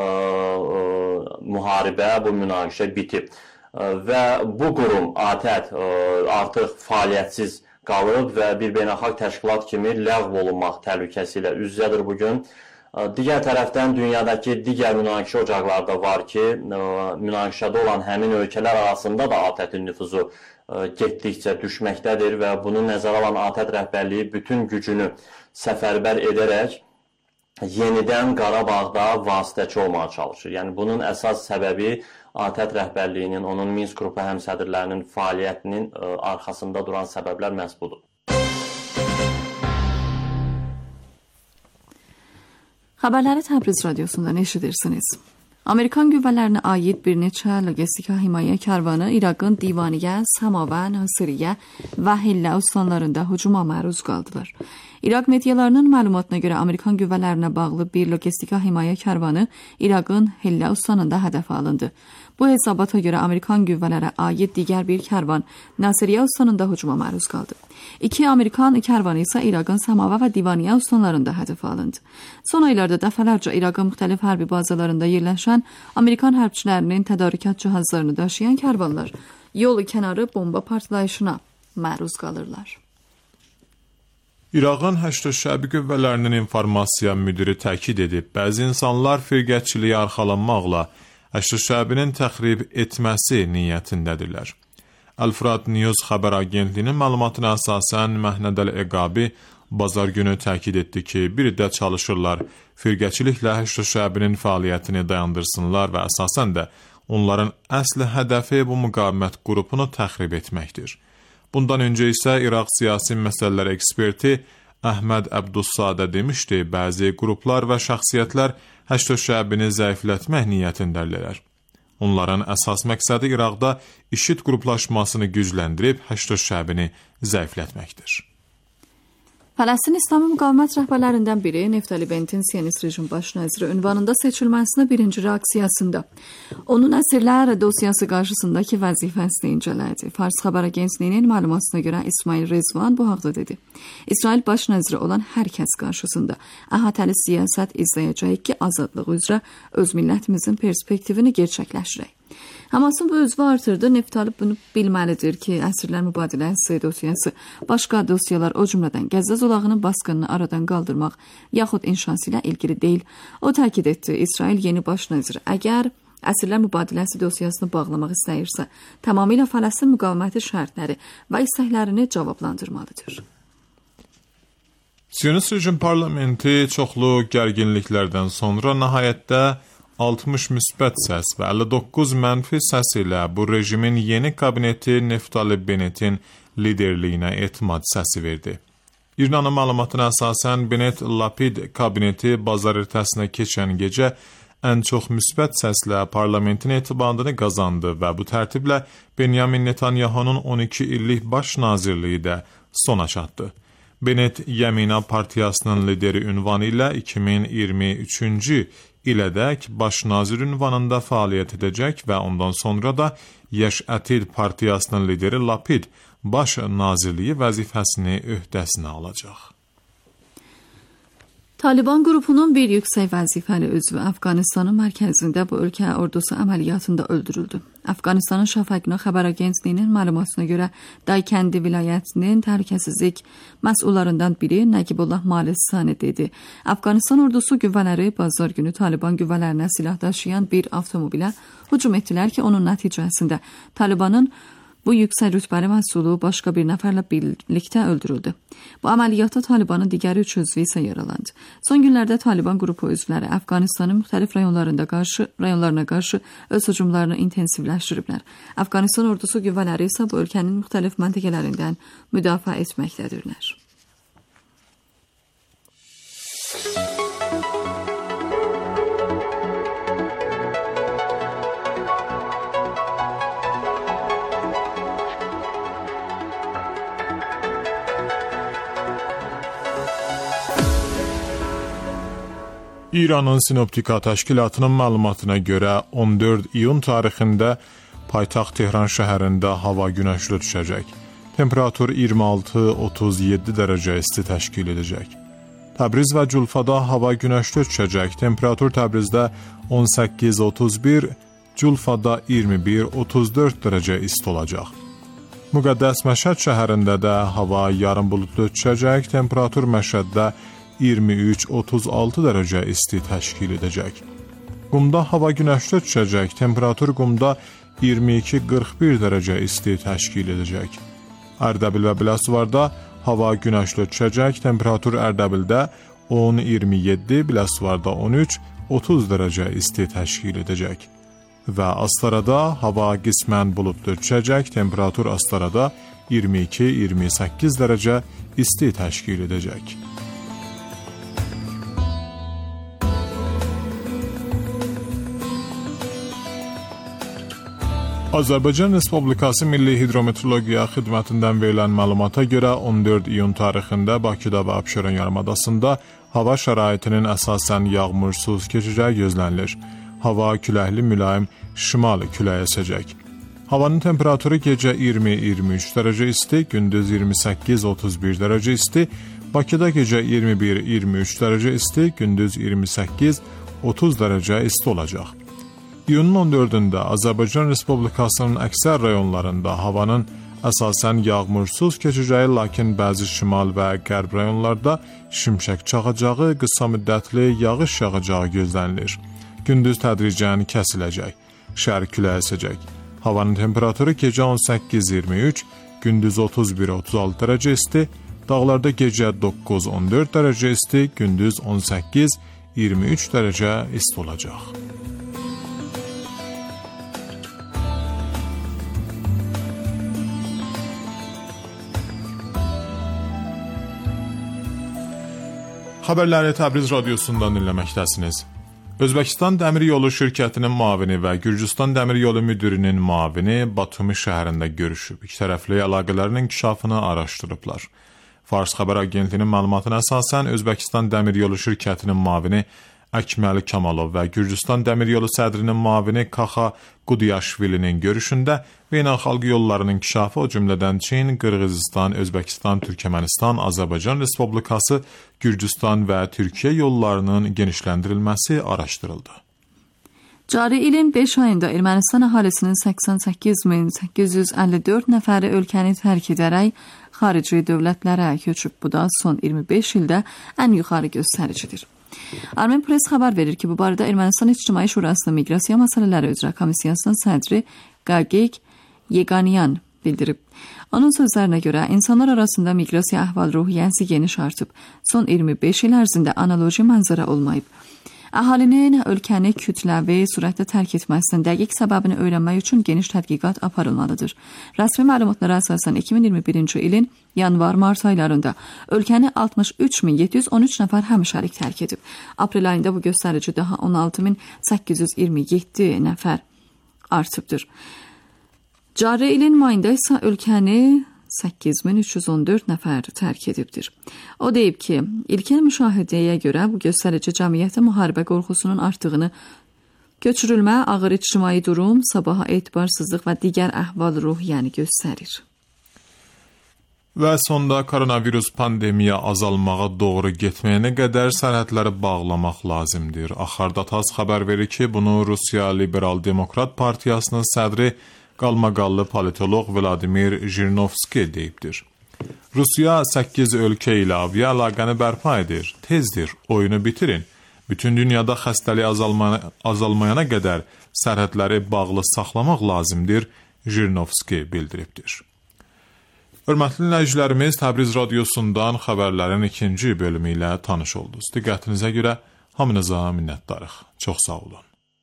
müharibə, bu münaqişə bitib. Və bu qurum ATƏT artıq fəaliyyətsiz qalıb və bir beynəlxalq təşkilat kimi ləğv olunmaq təhlükəsi ilə üz-üzədir bugün. Digər tərəfdən dünyadakı digər münaqişə ocaqları da var ki, münaqişədə olan həmin ölkələr arasında da ATƏT-in nüfuzu getdikcə düşməkdədir və bunu nəzərə alan ATƏT rəhbərliyi bütün gücünü səfərbər edərək yenidən Qarabağda vasitəçi olmağa çalışır. Yəni bunun əsas səbəbi ATƏT rəhbərliyinin, onun Minsk qrupu həmsədrlərinin fəaliyyətinin arxasında duran səbəblər məhz budur. Xəbərləri Təbriz radiosundan eşidirsiniz. Amerikan qüvvələrinə aid bir neçə logistika himayə karvanı İraqın Divaniyə, Samava, Nasiriyə və Hillə ustanlarında hücuma məruz qaldılar. İraq medialarının məlumatına görə Amerikan qüvvələrinə bağlı bir logistika himayə karvanı İraqın Hillə ustanında hədəfə alındı. Bu hesabata görə Amerikan qüvvələrə aid digər bir karvan Nasiriyə ustanında hücuma məruz qaldı. 2 Amerikan karvanı isə İraqın Samava və Divaniyə ustanlarında hədəfə alındı. Son aylarda dəfələrcə İraqın müxtəlif hərbi bazalarında yerləşən Amerikan hərbçilərinin tədarükat cihazlarını daşıyan karvanlar yol kənarı bomba partlayışına məruz qalırlar. İraqın Həşd Şəbi qüvvələrinin informasiya müdiri təkid edib, bəzi insanlar firqətçiliyə arxalanmaqla Həşd Şəbinin təxrib etməsi niyyətindədirlər. Al-Fırat News xəbər agentliyinin məlumatına əsasən Məhnəd Əl-Əqabi bazar günü təkid etdi ki, bir də çalışırlar firqəçiliklə Həşd Şəbinin fəaliyyətini dayandırsınlar və əsasən də onların əsli hədəfi bu müqavimət qrupunu təxrib etməkdir. Bundan öncə isə İraq siyasi məsələlər eksperti Əhməd Əbdussadə demişdi, bəzi qruplar və şəxsiyyətlər Həşd Şəbini zəiflətmək niyyətindədirlər. Onların əsas məqsədi İraqda IŞİD qruplaşmasını gücləndirib Həşd Şəbini zəiflətməkdir. Fələstin İslami müqavimət rəhbərlərindən biri Neftali Bennetin Siyonist rejim baş naziri ünvanında seçilməsinin birinci reaksiyasında onun əsirlər dosyası qarşısındakı vəzifəsini incələdi. Fars xəbər agentliyinin məlumatına görə İsmail Rezvan bu haqda dedi. İsrail baş naziri olan hər kəs qarşısında əhatəli siyasət izləyəcəyik ki, azadlıq üzrə öz millətimizin perspektivini gerçəkləşdirək. Hamasın bu özvü artırdı. Neftali bunu bilməlidir ki, əsirlər mübadiləsi dosyası, başqa dosyalar, o cümlədən Qəzza zolağının basqınını aradan qaldırmaq yaxud inşası ilə ilgili deyil. O təkid etdi, İsrail yeni baş naziri əgər əsirlər mübadiləsi dosyasını bağlamaq istəyirsə, tamamilə Fələstin müqaviməti şərtləri və istəklərini cavablandırmalıdır. Siyonist rejim parlamenti çoxlu gərginliklərdən sonra nəhayətdə 60 müsbət səs və 59 mənfi səs ilə bu rejimin yeni kabineti Neftali Bennettin liderliyinə etimad səsi verdi. İranın məlumatına əsasən Bennett Lapid kabineti bazar ertəsinə keçən gecə ən çox müsbət səslə parlamentin etibarını qazandı və bu tərtiblə Benyamin Netanyahunun 12 illik baş nazirliyi də sona çatdı. Bennett Yemina partiyasının lideri ünvanı ilə 2023-cü ilədək baş nazir ünvanında fəaliyyət edəcək və ondan sonra da Yesh Atid partiyasının lideri Lapid baş nazirliyi vəzifəsini öhdəsinə alacaq. Taliban qrupunun bir yüksək vəzifəli üzvü Əfqanistanın mərkəzində bu ölkə ordusu əməliyyatında öldürüldü. Əfqanistanın Şafaqna xəbər agentliyinin məlumatına görə Daykəndi vilayətinin təhlükəsizlik məsullarından biri Nəqibullah Malisani dedi. Əfqanistan ordusu qüvvələri bazar günü Taliban qüvvələrinə silah daşıyan bir avtomobilə hücum etdilər ki, onun nəticəsində Talibanın bu yüksək rütbəli məsul başqa bir nəfərlə birlikdə öldürüldü. Bu əməliyyatda Talibanın digər 3 üzvü isə yaralandı. Son günlərdə Taliban qrupu üzvləri Əfqanistanın müxtəlif rayonlarına qarşı öz hücumlarını intensivləşdiriblər. Əfqanistan ordusu qüvvələri isə bu ölkənin müxtəlif məntəqələrindən müdafiə etməkdədirlər. İranın Sinoptika Təşkilatının məlumatına görə 14 iyun tarixində paytaxt Tehran şəhərində hava günəşli düşəcək. Temperatur 26-37 dərəcə isti təşkil edəcək. Təbriz və Culfada hava günəşli düşəcək. Temperatur Təbrizdə 18-31, Culfada 21-34 dərəcə isti olacaq. Müqəddəs Məşəd şəhərində də hava yarım buludlu düşəcək. Temperatur Məşəddə 23-36 dərəcə isti təşkil edəcək. Qumda hava günəşli düşəcək. Temperatur Qumda 22-41 dərəcə isti təşkil edəcək. Ərdəbil və Biləsuvarda hava günəşli düşəcək. Temperatur Ərdəbildə 10-27, Biləsuvarda 13-30 dərəcə isti təşkil edəcək. Və Astarada hava qismən buludlu düşəcək. Temperatur Astarada 22-28 dərəcə isti təşkil edəcək. Azərbaycan Respublikası Milli Hidrometeorologiya Xidmətindən verilən məlumata görə 14 iyun tarixində Bakıda və Abşeron yarımadasında hava şəraitinin əsasən yağmursuz keçəcəyi gözlənilir. Hava küləkli mülayim şimal küləyi əsəcək. Havanın temperaturu gecə 20-23 dərəcə isti, gündüz 28-31 dərəcə isti, Bakıda gecə 21-23 dərəcə isti, gündüz 28-30 dərəcə isti olacaq. İyunun 14-də Azərbaycan Respublikasının əksər rayonlarında havanın əsasən yağmursuz keçəcəyi, lakin bəzi şimal və qərb rayonlarda şimşək çaxacağı, qısa müddətli yağış yağacağı gözlənilir. Gündüz tədricən kəsiləcək, şərq küləyi əsəcək. Havanın temperaturu gecə 18-23, gündüz 31-36 dərəcə isti, dağlarda gecə 9-14 dərəcə isti, gündüz 18-23 dərəcə isti olacaq. Xəbərləri Təbriz radiosundan dinləməkdəsiniz. Özbəkistan Dəmir Yolu şirkətinin müavini və Gürcüstan Dəmir Yolu müdirinin müavini Batumi şəhərində görüşüb. İkitərəfli əlaqələrin inkişafını araşdırıblar. Fars xəbər agentliyinin məlumatına əsasən Özbəkistan Dəmir Yolu şirkətinin müavini Əkməli Kamalov və Gürcüstan Dəmir Yolu sədrinin müavini Kaxa Qudiyaşvilinin görüşündə beynəlxalq yolların inkişafı, o cümlədən Çin, Qırğızistan, Özbəkistan, Türkmənistan, Azərbaycan Respublikası, Gürcüstan və Türkiyə yollarının genişləndirilməsi araşdırıldı. Cari ilin 5 ayında Ermənistan əhalisinin 88.854 nəfəri ölkəni tərk edərək xarici dövlətlərə köçüb. Bu da son 25 ildə ən yuxarı göstəricidir. Armen Press xəbər verir ki, bu barədə Ermənistan İctimai Şurasının Miqrasiya məsələləri üzrə komissiyasının sədri Qaqik Yeganyan bildirib. Onun sözlərinə görə insanlar arasında miqrasiya əhval-ruhiyyəsi geniş artıb. Son 25 il ərzində analoji mənzərə olmayıb. Əhalinin ölkəni kütləvi sürətlə tərk etməsinin dəqiq səbəbini öyrənmək üçün geniş tədqiqat aparılmalıdır. Rəsmi məlumatlara əsasən 2021-ci ilin yanvar-mart aylarında ölkəni 63.713 nəfər həmişəlik tərk edib. Aprel ayında bu göstərici daha 16.827 nəfər artıbdır. Cari ilin mayında isə ölkəni 8.314 nəfər tərk edibdir. O deyib ki, ilkin müşahidəyə görə bu göstərici cəmiyyətdə müharibə qorxusunun artdığını, köçürülmə, ağır ictimai durum, sabaha etibarsızlıq və digər əhval-ruhiyyəni göstərir. Və sonda koronavirus pandemiya azalmağa doğru getməyənə qədər sərhədləri bağlamaq lazımdır. Axarda TASS xəbər verir ki, bunu Rusiya Liberal Demokrat Partiyasının sədri qalmaqallı politoloq Vladimir Jirinovski deyibdir. Rusiya 8 ölkə ilə aviya əlaqəni bərpa edir. Tezdir, oyunu bitirin. Bütün dünyada xəstəlik azalmayana qədər sərhədləri bağlı saxlamaq lazımdır, Jirinovski bildiribdir. Hörmətli dinləyicilərimiz, Təbriz radiosundan xəbərlərin ikinci bölümü ilə tanış oldunuz. Diqqətinizə görə hamınıza minnətdarıq. Çox sağ olun.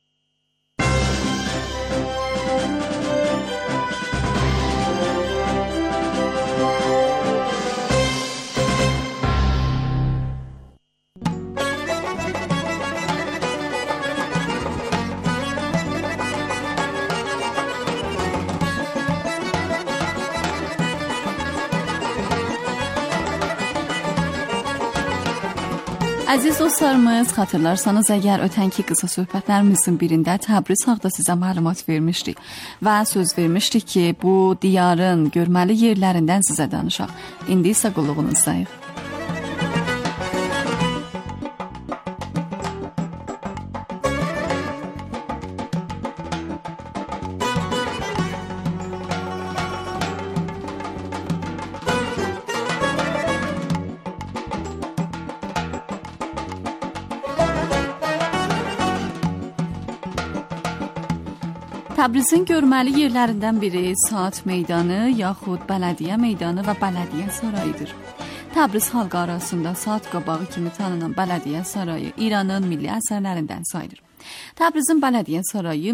Əziz dostlarımız, xatırlarsanız əgər ötənki qısa söhbətlərimizin birində Təbriz haqda sizə məlumat vermişdik və söz vermişdik ki, bu diyarın görməli yerlərindən sizə danışaq. İndi isə qulluğunuzdayıq. Təbrizin görməli yerlərindən biri Saat meydanı, yaxud Bələdiyyə meydanı və Bələdiyyə sarayıdır. Təbriz xalqı arasında saat qabağı kimi tanınan Bələdiyyə sarayı İranın milli əsərlərindən sayılır. Təbrizin Bələdiyyə sarayı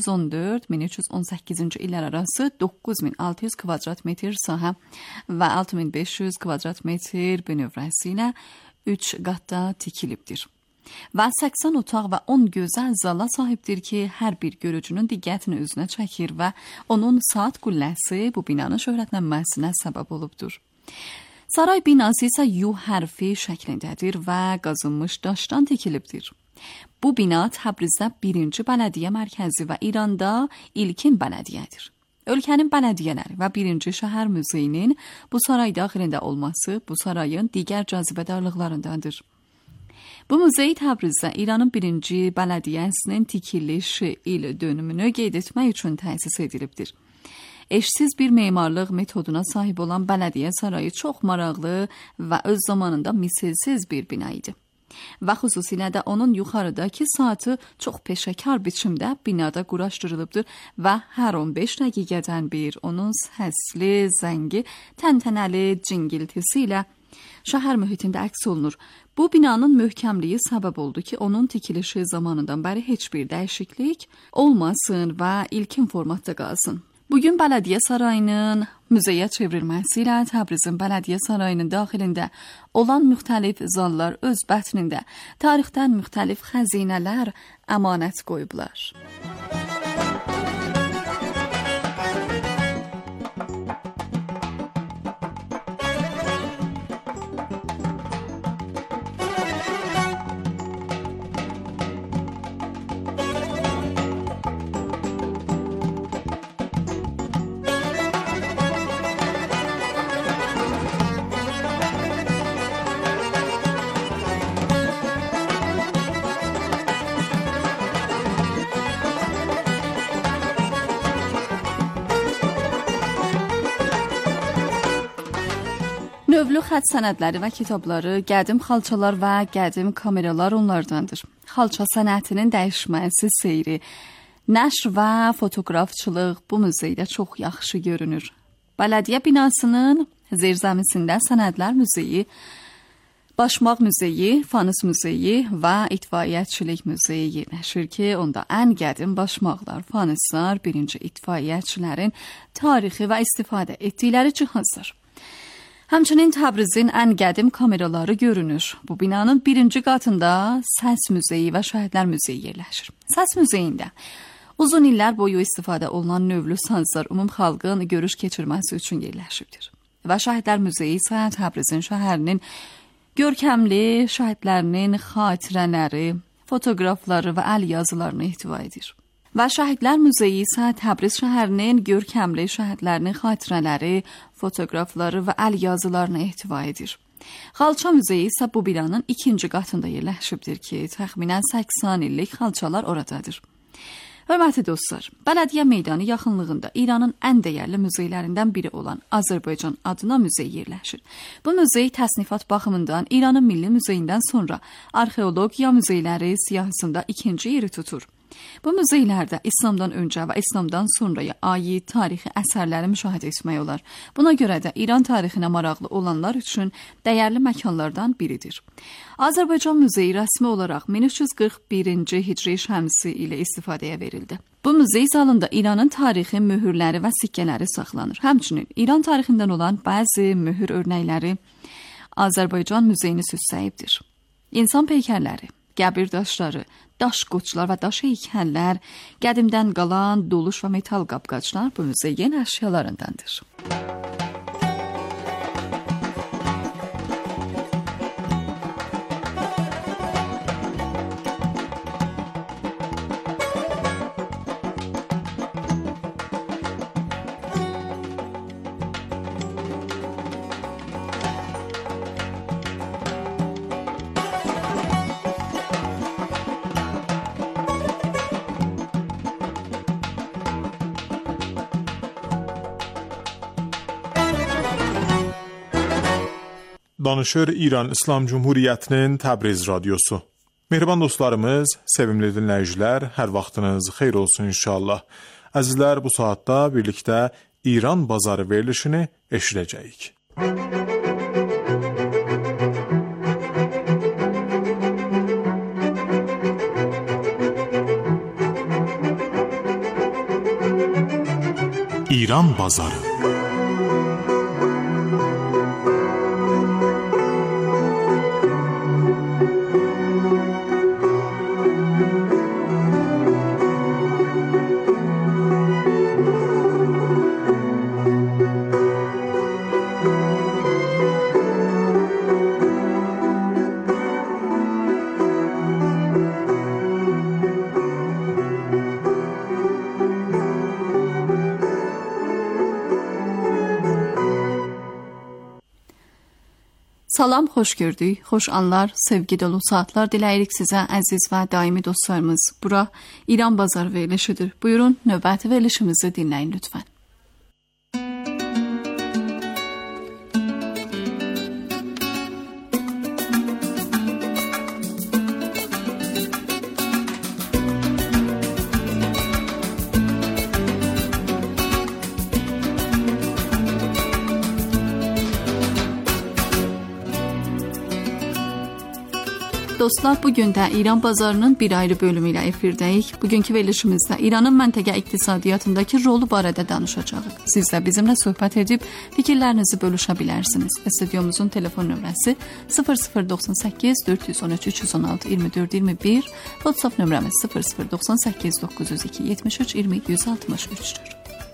1314-1318-ci illər arası 9600 kvadrat metr sahə və 6500 kvadrat metr bünövrəsi ilə 3 qatda tikilibdir. Və 80 otaq və 10 gözəl zala sahibdir ki, hər bir görücünün diqqətini özünə çəkir və onun saat qülləsi bu binanın şöhrətlənməsinə səbəb olubdur. Saray binası isə U hərfi şəklindədir və qazınmış daşdan tikilibdir. Bu bina Təbrizdə birinci bələdiyyə mərkəzi və İranda ilkin bələdiyyədir. Ölkənin bələdiyyələri və birinci şəhər muzeyinin bu saray daxilində olması bu sarayın digər cazibədarlıqlarındandır. Bu muzey Təbrizdə İranın birinci bələdiyyəsinin tikilişi il dönümünü qeyd etmək üçün təsis edilibdir. Eşsiz bir memarlıq metoduna sahib olan bələdiyyə sarayı çox maraqlı və öz zamanında misilsiz bir bina idi. Və xüsusilə də onun yuxarıdakı saatı çox peşəkar biçimdə binada quraşdırılıbdır və hər 15 dəqiqədən bir onun səsli, zəngi, təntənəli cingiltisi ilə şəhər mühitində əks olunur. Bu binanın möhkəmliyi səbəb oldu ki, onun tikilişi zamanından bəri heç bir dəyişiklik olmasın və ilkin formatda qalsın. Bugün Bələdiyyə sarayının müzeyə çevrilməsi ilə Təbrizin Bələdiyyə sarayının daxilində olan müxtəlif zallar öz bətnində tarixdən müxtəlif xəzinələr əmanət qoyublar. Növlü xətt sənədləri və kitabları, qədim xalçalar və qədim kameralar onlardandır. Xalça sənətinin dəyişməsi seyri, nəşr və fotoqrafçılıq bu muzeydə çox yaxşı görünür. Bələdiyyə binasının zirzəmisində Sənədlər Muzeyi, Başmaq Muzeyi, Fanus Muzeyi və İtfaiyəçilik Muzeyi yerləşir ki, onda ən qədim başmaqlar, fanuslar, birinci itfaiyəçilərin tarixi və istifadə etdikləri cihazdır. Həmçinin Təbrizin ən qədim kameraları görünür. Bu binanın birinci qatında Səs Muzeyi və Şəhidlər Muzeyi yerləşir. Səs Muzeyində uzun illər boyu istifadə olunan növlü sazlar ümum xalqın görüş keçirməsi üçün yerləşibdir. Və Şəhidlər Muzeyi isə Təbrizin şəhərinin görkəmli şəhidlərinin xatirələri, fotoqrafları və əl yazılarını ihtiva edir. Və Şəhidlər Muzeyi isə Təbriz şəhərinin görkəmli şəhidlərinin xatirələri, fotoqrafları və əl yazılarını ihtiva edir. Xalça Muzeyi isə bu binanın ikinci qatında yerləşibdir ki, təxminən 80 illik xalçalar oradadır. Hörmətli dostlar, Bələdiyyə meydanı yaxınlığında İranın ən dəyərli muzeylərindən biri olan Azərbaycan adına muzey yerləşir. Bu muzey təsnifat baxımından İranın Milli Muzeyindən sonra arxeologiya muzeyləri siyahısında ikinci yeri tutur. Bu muzeylərdə İslamdan öncə və İslamdan sonraya aid tarixi əsərləri müşahidə etmək olar. Buna görə də İran tarixinə maraqlı olanlar üçün dəyərli məkanlardan biridir. Azərbaycan Muzeyi rəsmi olaraq 1341-ci Hicri şəmsi ilə istifadəyə verildi. Bu muzey zalında İranın tarixi möhürləri və sikkələri saxlanır. Həmçinin İran tarixindən olan bəzi möhür örnəkləri Azərbaycan Muzeyini süsləyibdir. İnsan peykərləri, qəbir daşları, daş qoçlar və daş heykəllər, qədimdən qalan doluş və metal qapqaclar bu muzeyin əşyalarındandır. Danışır İran İslam Cumhuriyyətinin Təbriz radiosu. Mehriban dostlarımız, sevimli dinləyicilər, hər vaxtınız xeyir olsun inşallah. Əzizlər, bu saatda birlikdə İran bazarı verilişini eşidəcəyik. İran bazarı. Salam, xoş gördük, xoş anlar, sevgi dolu saatlar diləyirik sizə əziz və daimi dostlarımız. Bura İran bazarı verilişidir. Buyurun, növbəti verilişimizi dinləyin lütfən. Dostlar, bugün də İran bazarının bir ayrı bölümü ilə efirdəyik. Bugünkü verilişimizdə İranın məntəqə iqtisadiyyatındakı rolu barədə danışacağıq. Siz də bizimlə söhbət edib fikirlərinizi bölüşə bilərsiniz. Stüdyomuzun telefon nömrəsi 0098 413 316 24 21, WhatsApp nömrəmiz 0098 902 73 20 163'dür.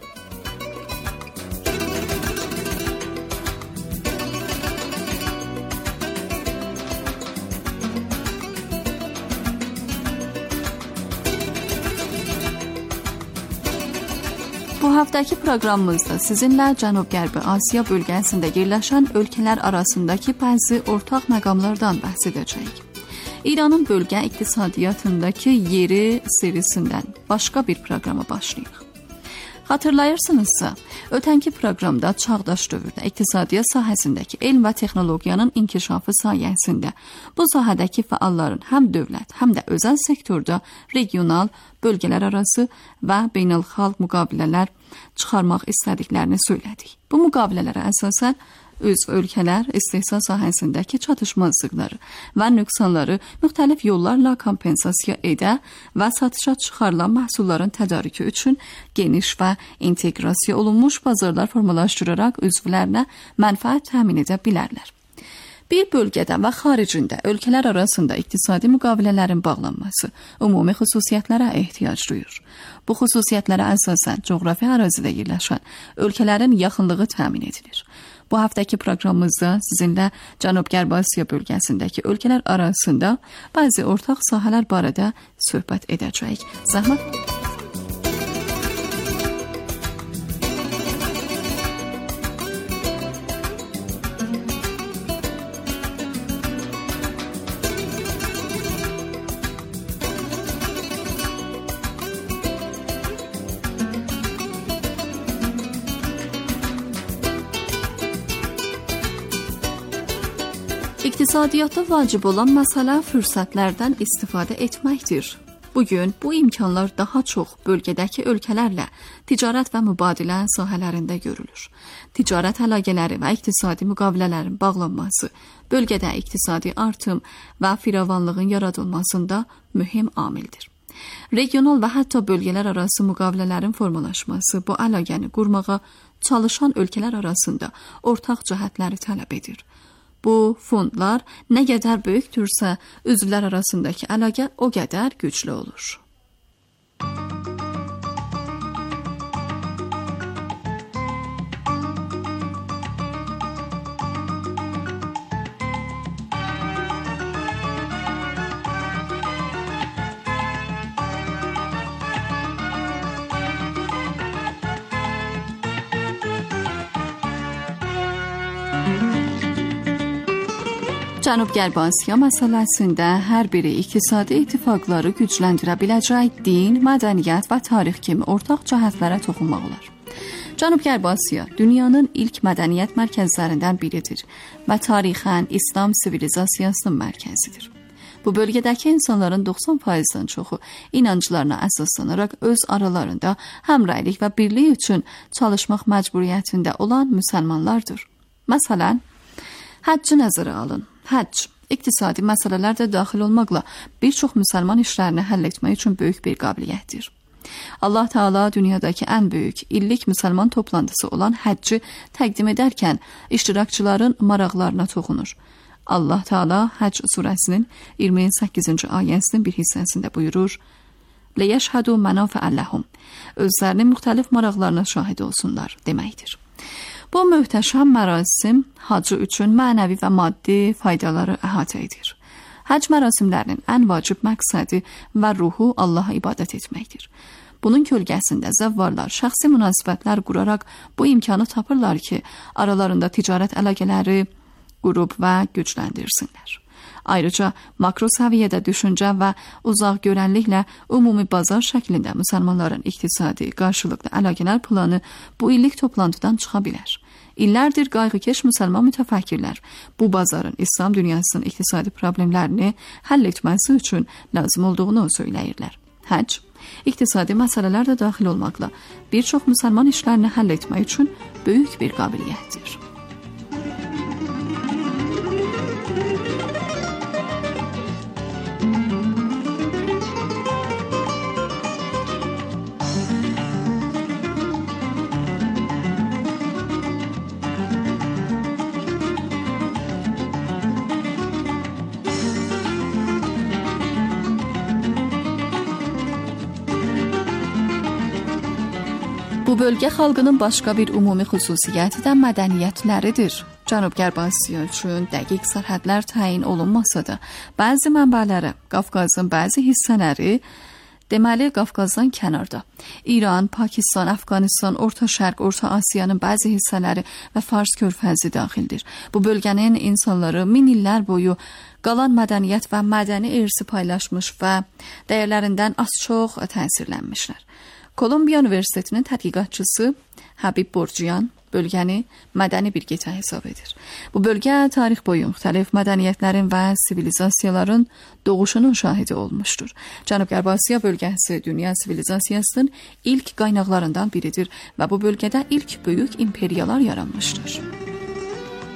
Bu haftaki proqramımızda sizinlə Cənub-Qərbi Asiya bölgəsində yerləşən ölkələr arasındakı bəzi ortaq məqamlardan bəhs edəcəyik. İranın bölgə iqtisadiyyatındakı yeri serisindən başqa bir proqrama başlayırıq. Xatırlayırsınızsa, ötənki proqramda çağdaş dövrdə iqtisadiyyat sahəsindəki elm və texnologiyanın inkişafı sayəsində bu sahədəki fəalların həm dövlət, həm də özəl sektorda regional, bölgələr arası və beynəlxalq müqavilələr çıxarmaq istədiklərini söylədik. Bu müqavilələrə əsasən Üzv ölkələr istehsal sahəsindəki çatışmazlıqları və nöqsanları müxtəlif yollarla kompensasiya edə və satışa çıxarılan məhsulların tədarükü üçün geniş və inteqrasiya olunmuş bazarlar formalaşdıraraq üzvlərinə mənfəət təmin edə bilərlər. Bir bölgədə və xaricində ölkələr arasında iqtisadi müqavilələrin bağlanması ümumi xüsusiyyətlərə ehtiyac duyur. Bu xüsusiyyətlərə əsasən coğrafi ərazidə yerləşən ölkələrin yaxınlığı təmin edilir. Bu haftaki proqramımızda sizinlə Cənub-Qərbi Asiya bölgəsindəki ölkələr arasında bəzi ortaq sahələr barədə söhbət edəcəyik. Zəhmət İqtisadiyyatda vacib olan məsələ fürsətlərdən istifadə etməkdir. Bugün bu imkanlar daha çox bölgədəki ölkələrlə ticarət və mübadilə sahələrində görülür. Ticarət əlaqələri və iqtisadi müqavilələrin bağlanması bölgədə iqtisadi artım və firavanlığın yaradılmasında mühüm amildir. Regional və hətta bölgələr arası müqavilələrin formalaşması bu əlaqəni qurmağa çalışan ölkələr arasında ortaq cəhətləri tələb edir. Bu fondlar nə qədər böyükdürsə, üzvlər arasındakı əlaqə o qədər güclü olur. Cənub-Qərbi Asiya məsələsində hər biri iqtisadi ittifaqları gücləndirə biləcək din, mədəniyyət və tarix kimi ortaq cəhətlərə toxunmaq olar. Cənub-Qərbi Asiya dünyanın ilk mədəniyyət mərkəzlərindən biridir və tarixən İslam sivilizasiyasının mərkəzidir. Bu bölgədəki insanların 90%-dən çoxu inanclarına əsaslanaraq öz aralarında həmrəylik və birlik üçün çalışmaq məcburiyyətində olan müsəlmanlardır. Məsələn, həcci nəzərə alın. Həcc, iqtisadi məsələlər də daxil olmaqla bir çox müsəlman işlərini həll etmək üçün böyük bir qabiliyyətdir. Allah Teala dünyadakı ən böyük illik müsəlman toplantısı olan həcci təqdim edərkən iştirakçıların maraqlarına toxunur. Allah Teala Həcc surəsinin 28-ci ayəsinin bir hissəsində buyurur: "Leyəşhədu mənafə ələhum", özlərinin müxtəlif maraqlarına şahid olsunlar deməkdir. Bu möhtəşəm mərasim hacı üçün mənəvi və maddi faydaları əhatə edir. Həcc mərasimlərinin ən vacib məqsədi və ruhu Allaha ibadət etməkdir. Bunun kölgəsində zəvvarlar şəxsi münasibətlər quraraq bu imkanı tapırlar ki, aralarında ticarət əlaqələri qurub və gücləndirsinlər. Ayrıca makro səviyyədə düşüncə və uzaq görənliklə ümumi bazar şəklində müsəlmanların iqtisadi qarşılıqlı əlaqələr planı bu illik toplantıdan çıxa bilər. İllərdir qayğıkeş müsəlman mütəfəkkirlər bu bazarın İslam dünyasının iqtisadi problemlərini həll etməsi üçün lazım olduğunu söyləyirlər. Həcc, iqtisadi məsələlər də daxil olmaqla bir çox müsəlman işlərini həll etmək üçün böyük bir qabiliyyətdir. Bu bölgə xalqının başqa bir ümumi xüsusiyyəti də mədəniyyətləridir. Cənub-Qərbi Asiya üçün dəqiq sərhədlər təyin olunmasa da, bəzi mənbələrə Qafqazın bəzi hissələri, deməli Qafqazdan kənarda, İran, Pakistan, Əfqanistan, Orta Şərq, Orta Asiyanın bəzi hissələri və Fars körfəzi daxildir. Bu bölgənin insanları min illər boyu qalan mədəniyyət və mədəni irsi paylaşmış və dəyərlərindən az çox təsirlənmişlər. Kolumbiya Universitetinin tədqiqatçısı Habib Borciyan bölgəni mədəni bir qitə hesab edir. Bu bölgə tarix boyu müxtəlif mədəniyyətlərin və sivilizasiyaların doğuşunun şahidi olmuşdur. Cənub-Qərbi Asiya bölgəsi dünya sivilizasiyasının ilk qaynaqlarından biridir və bu bölgədə ilk böyük imperiyalar yaranmışdır.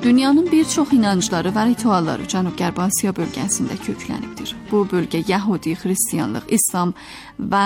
Dünyanın bir çox inancları və ritualları Cənub-Qərbi Asiya bölgəsində köklənibdir. Bu bölgə Yəhudi, Xristiyanlıq, İslam və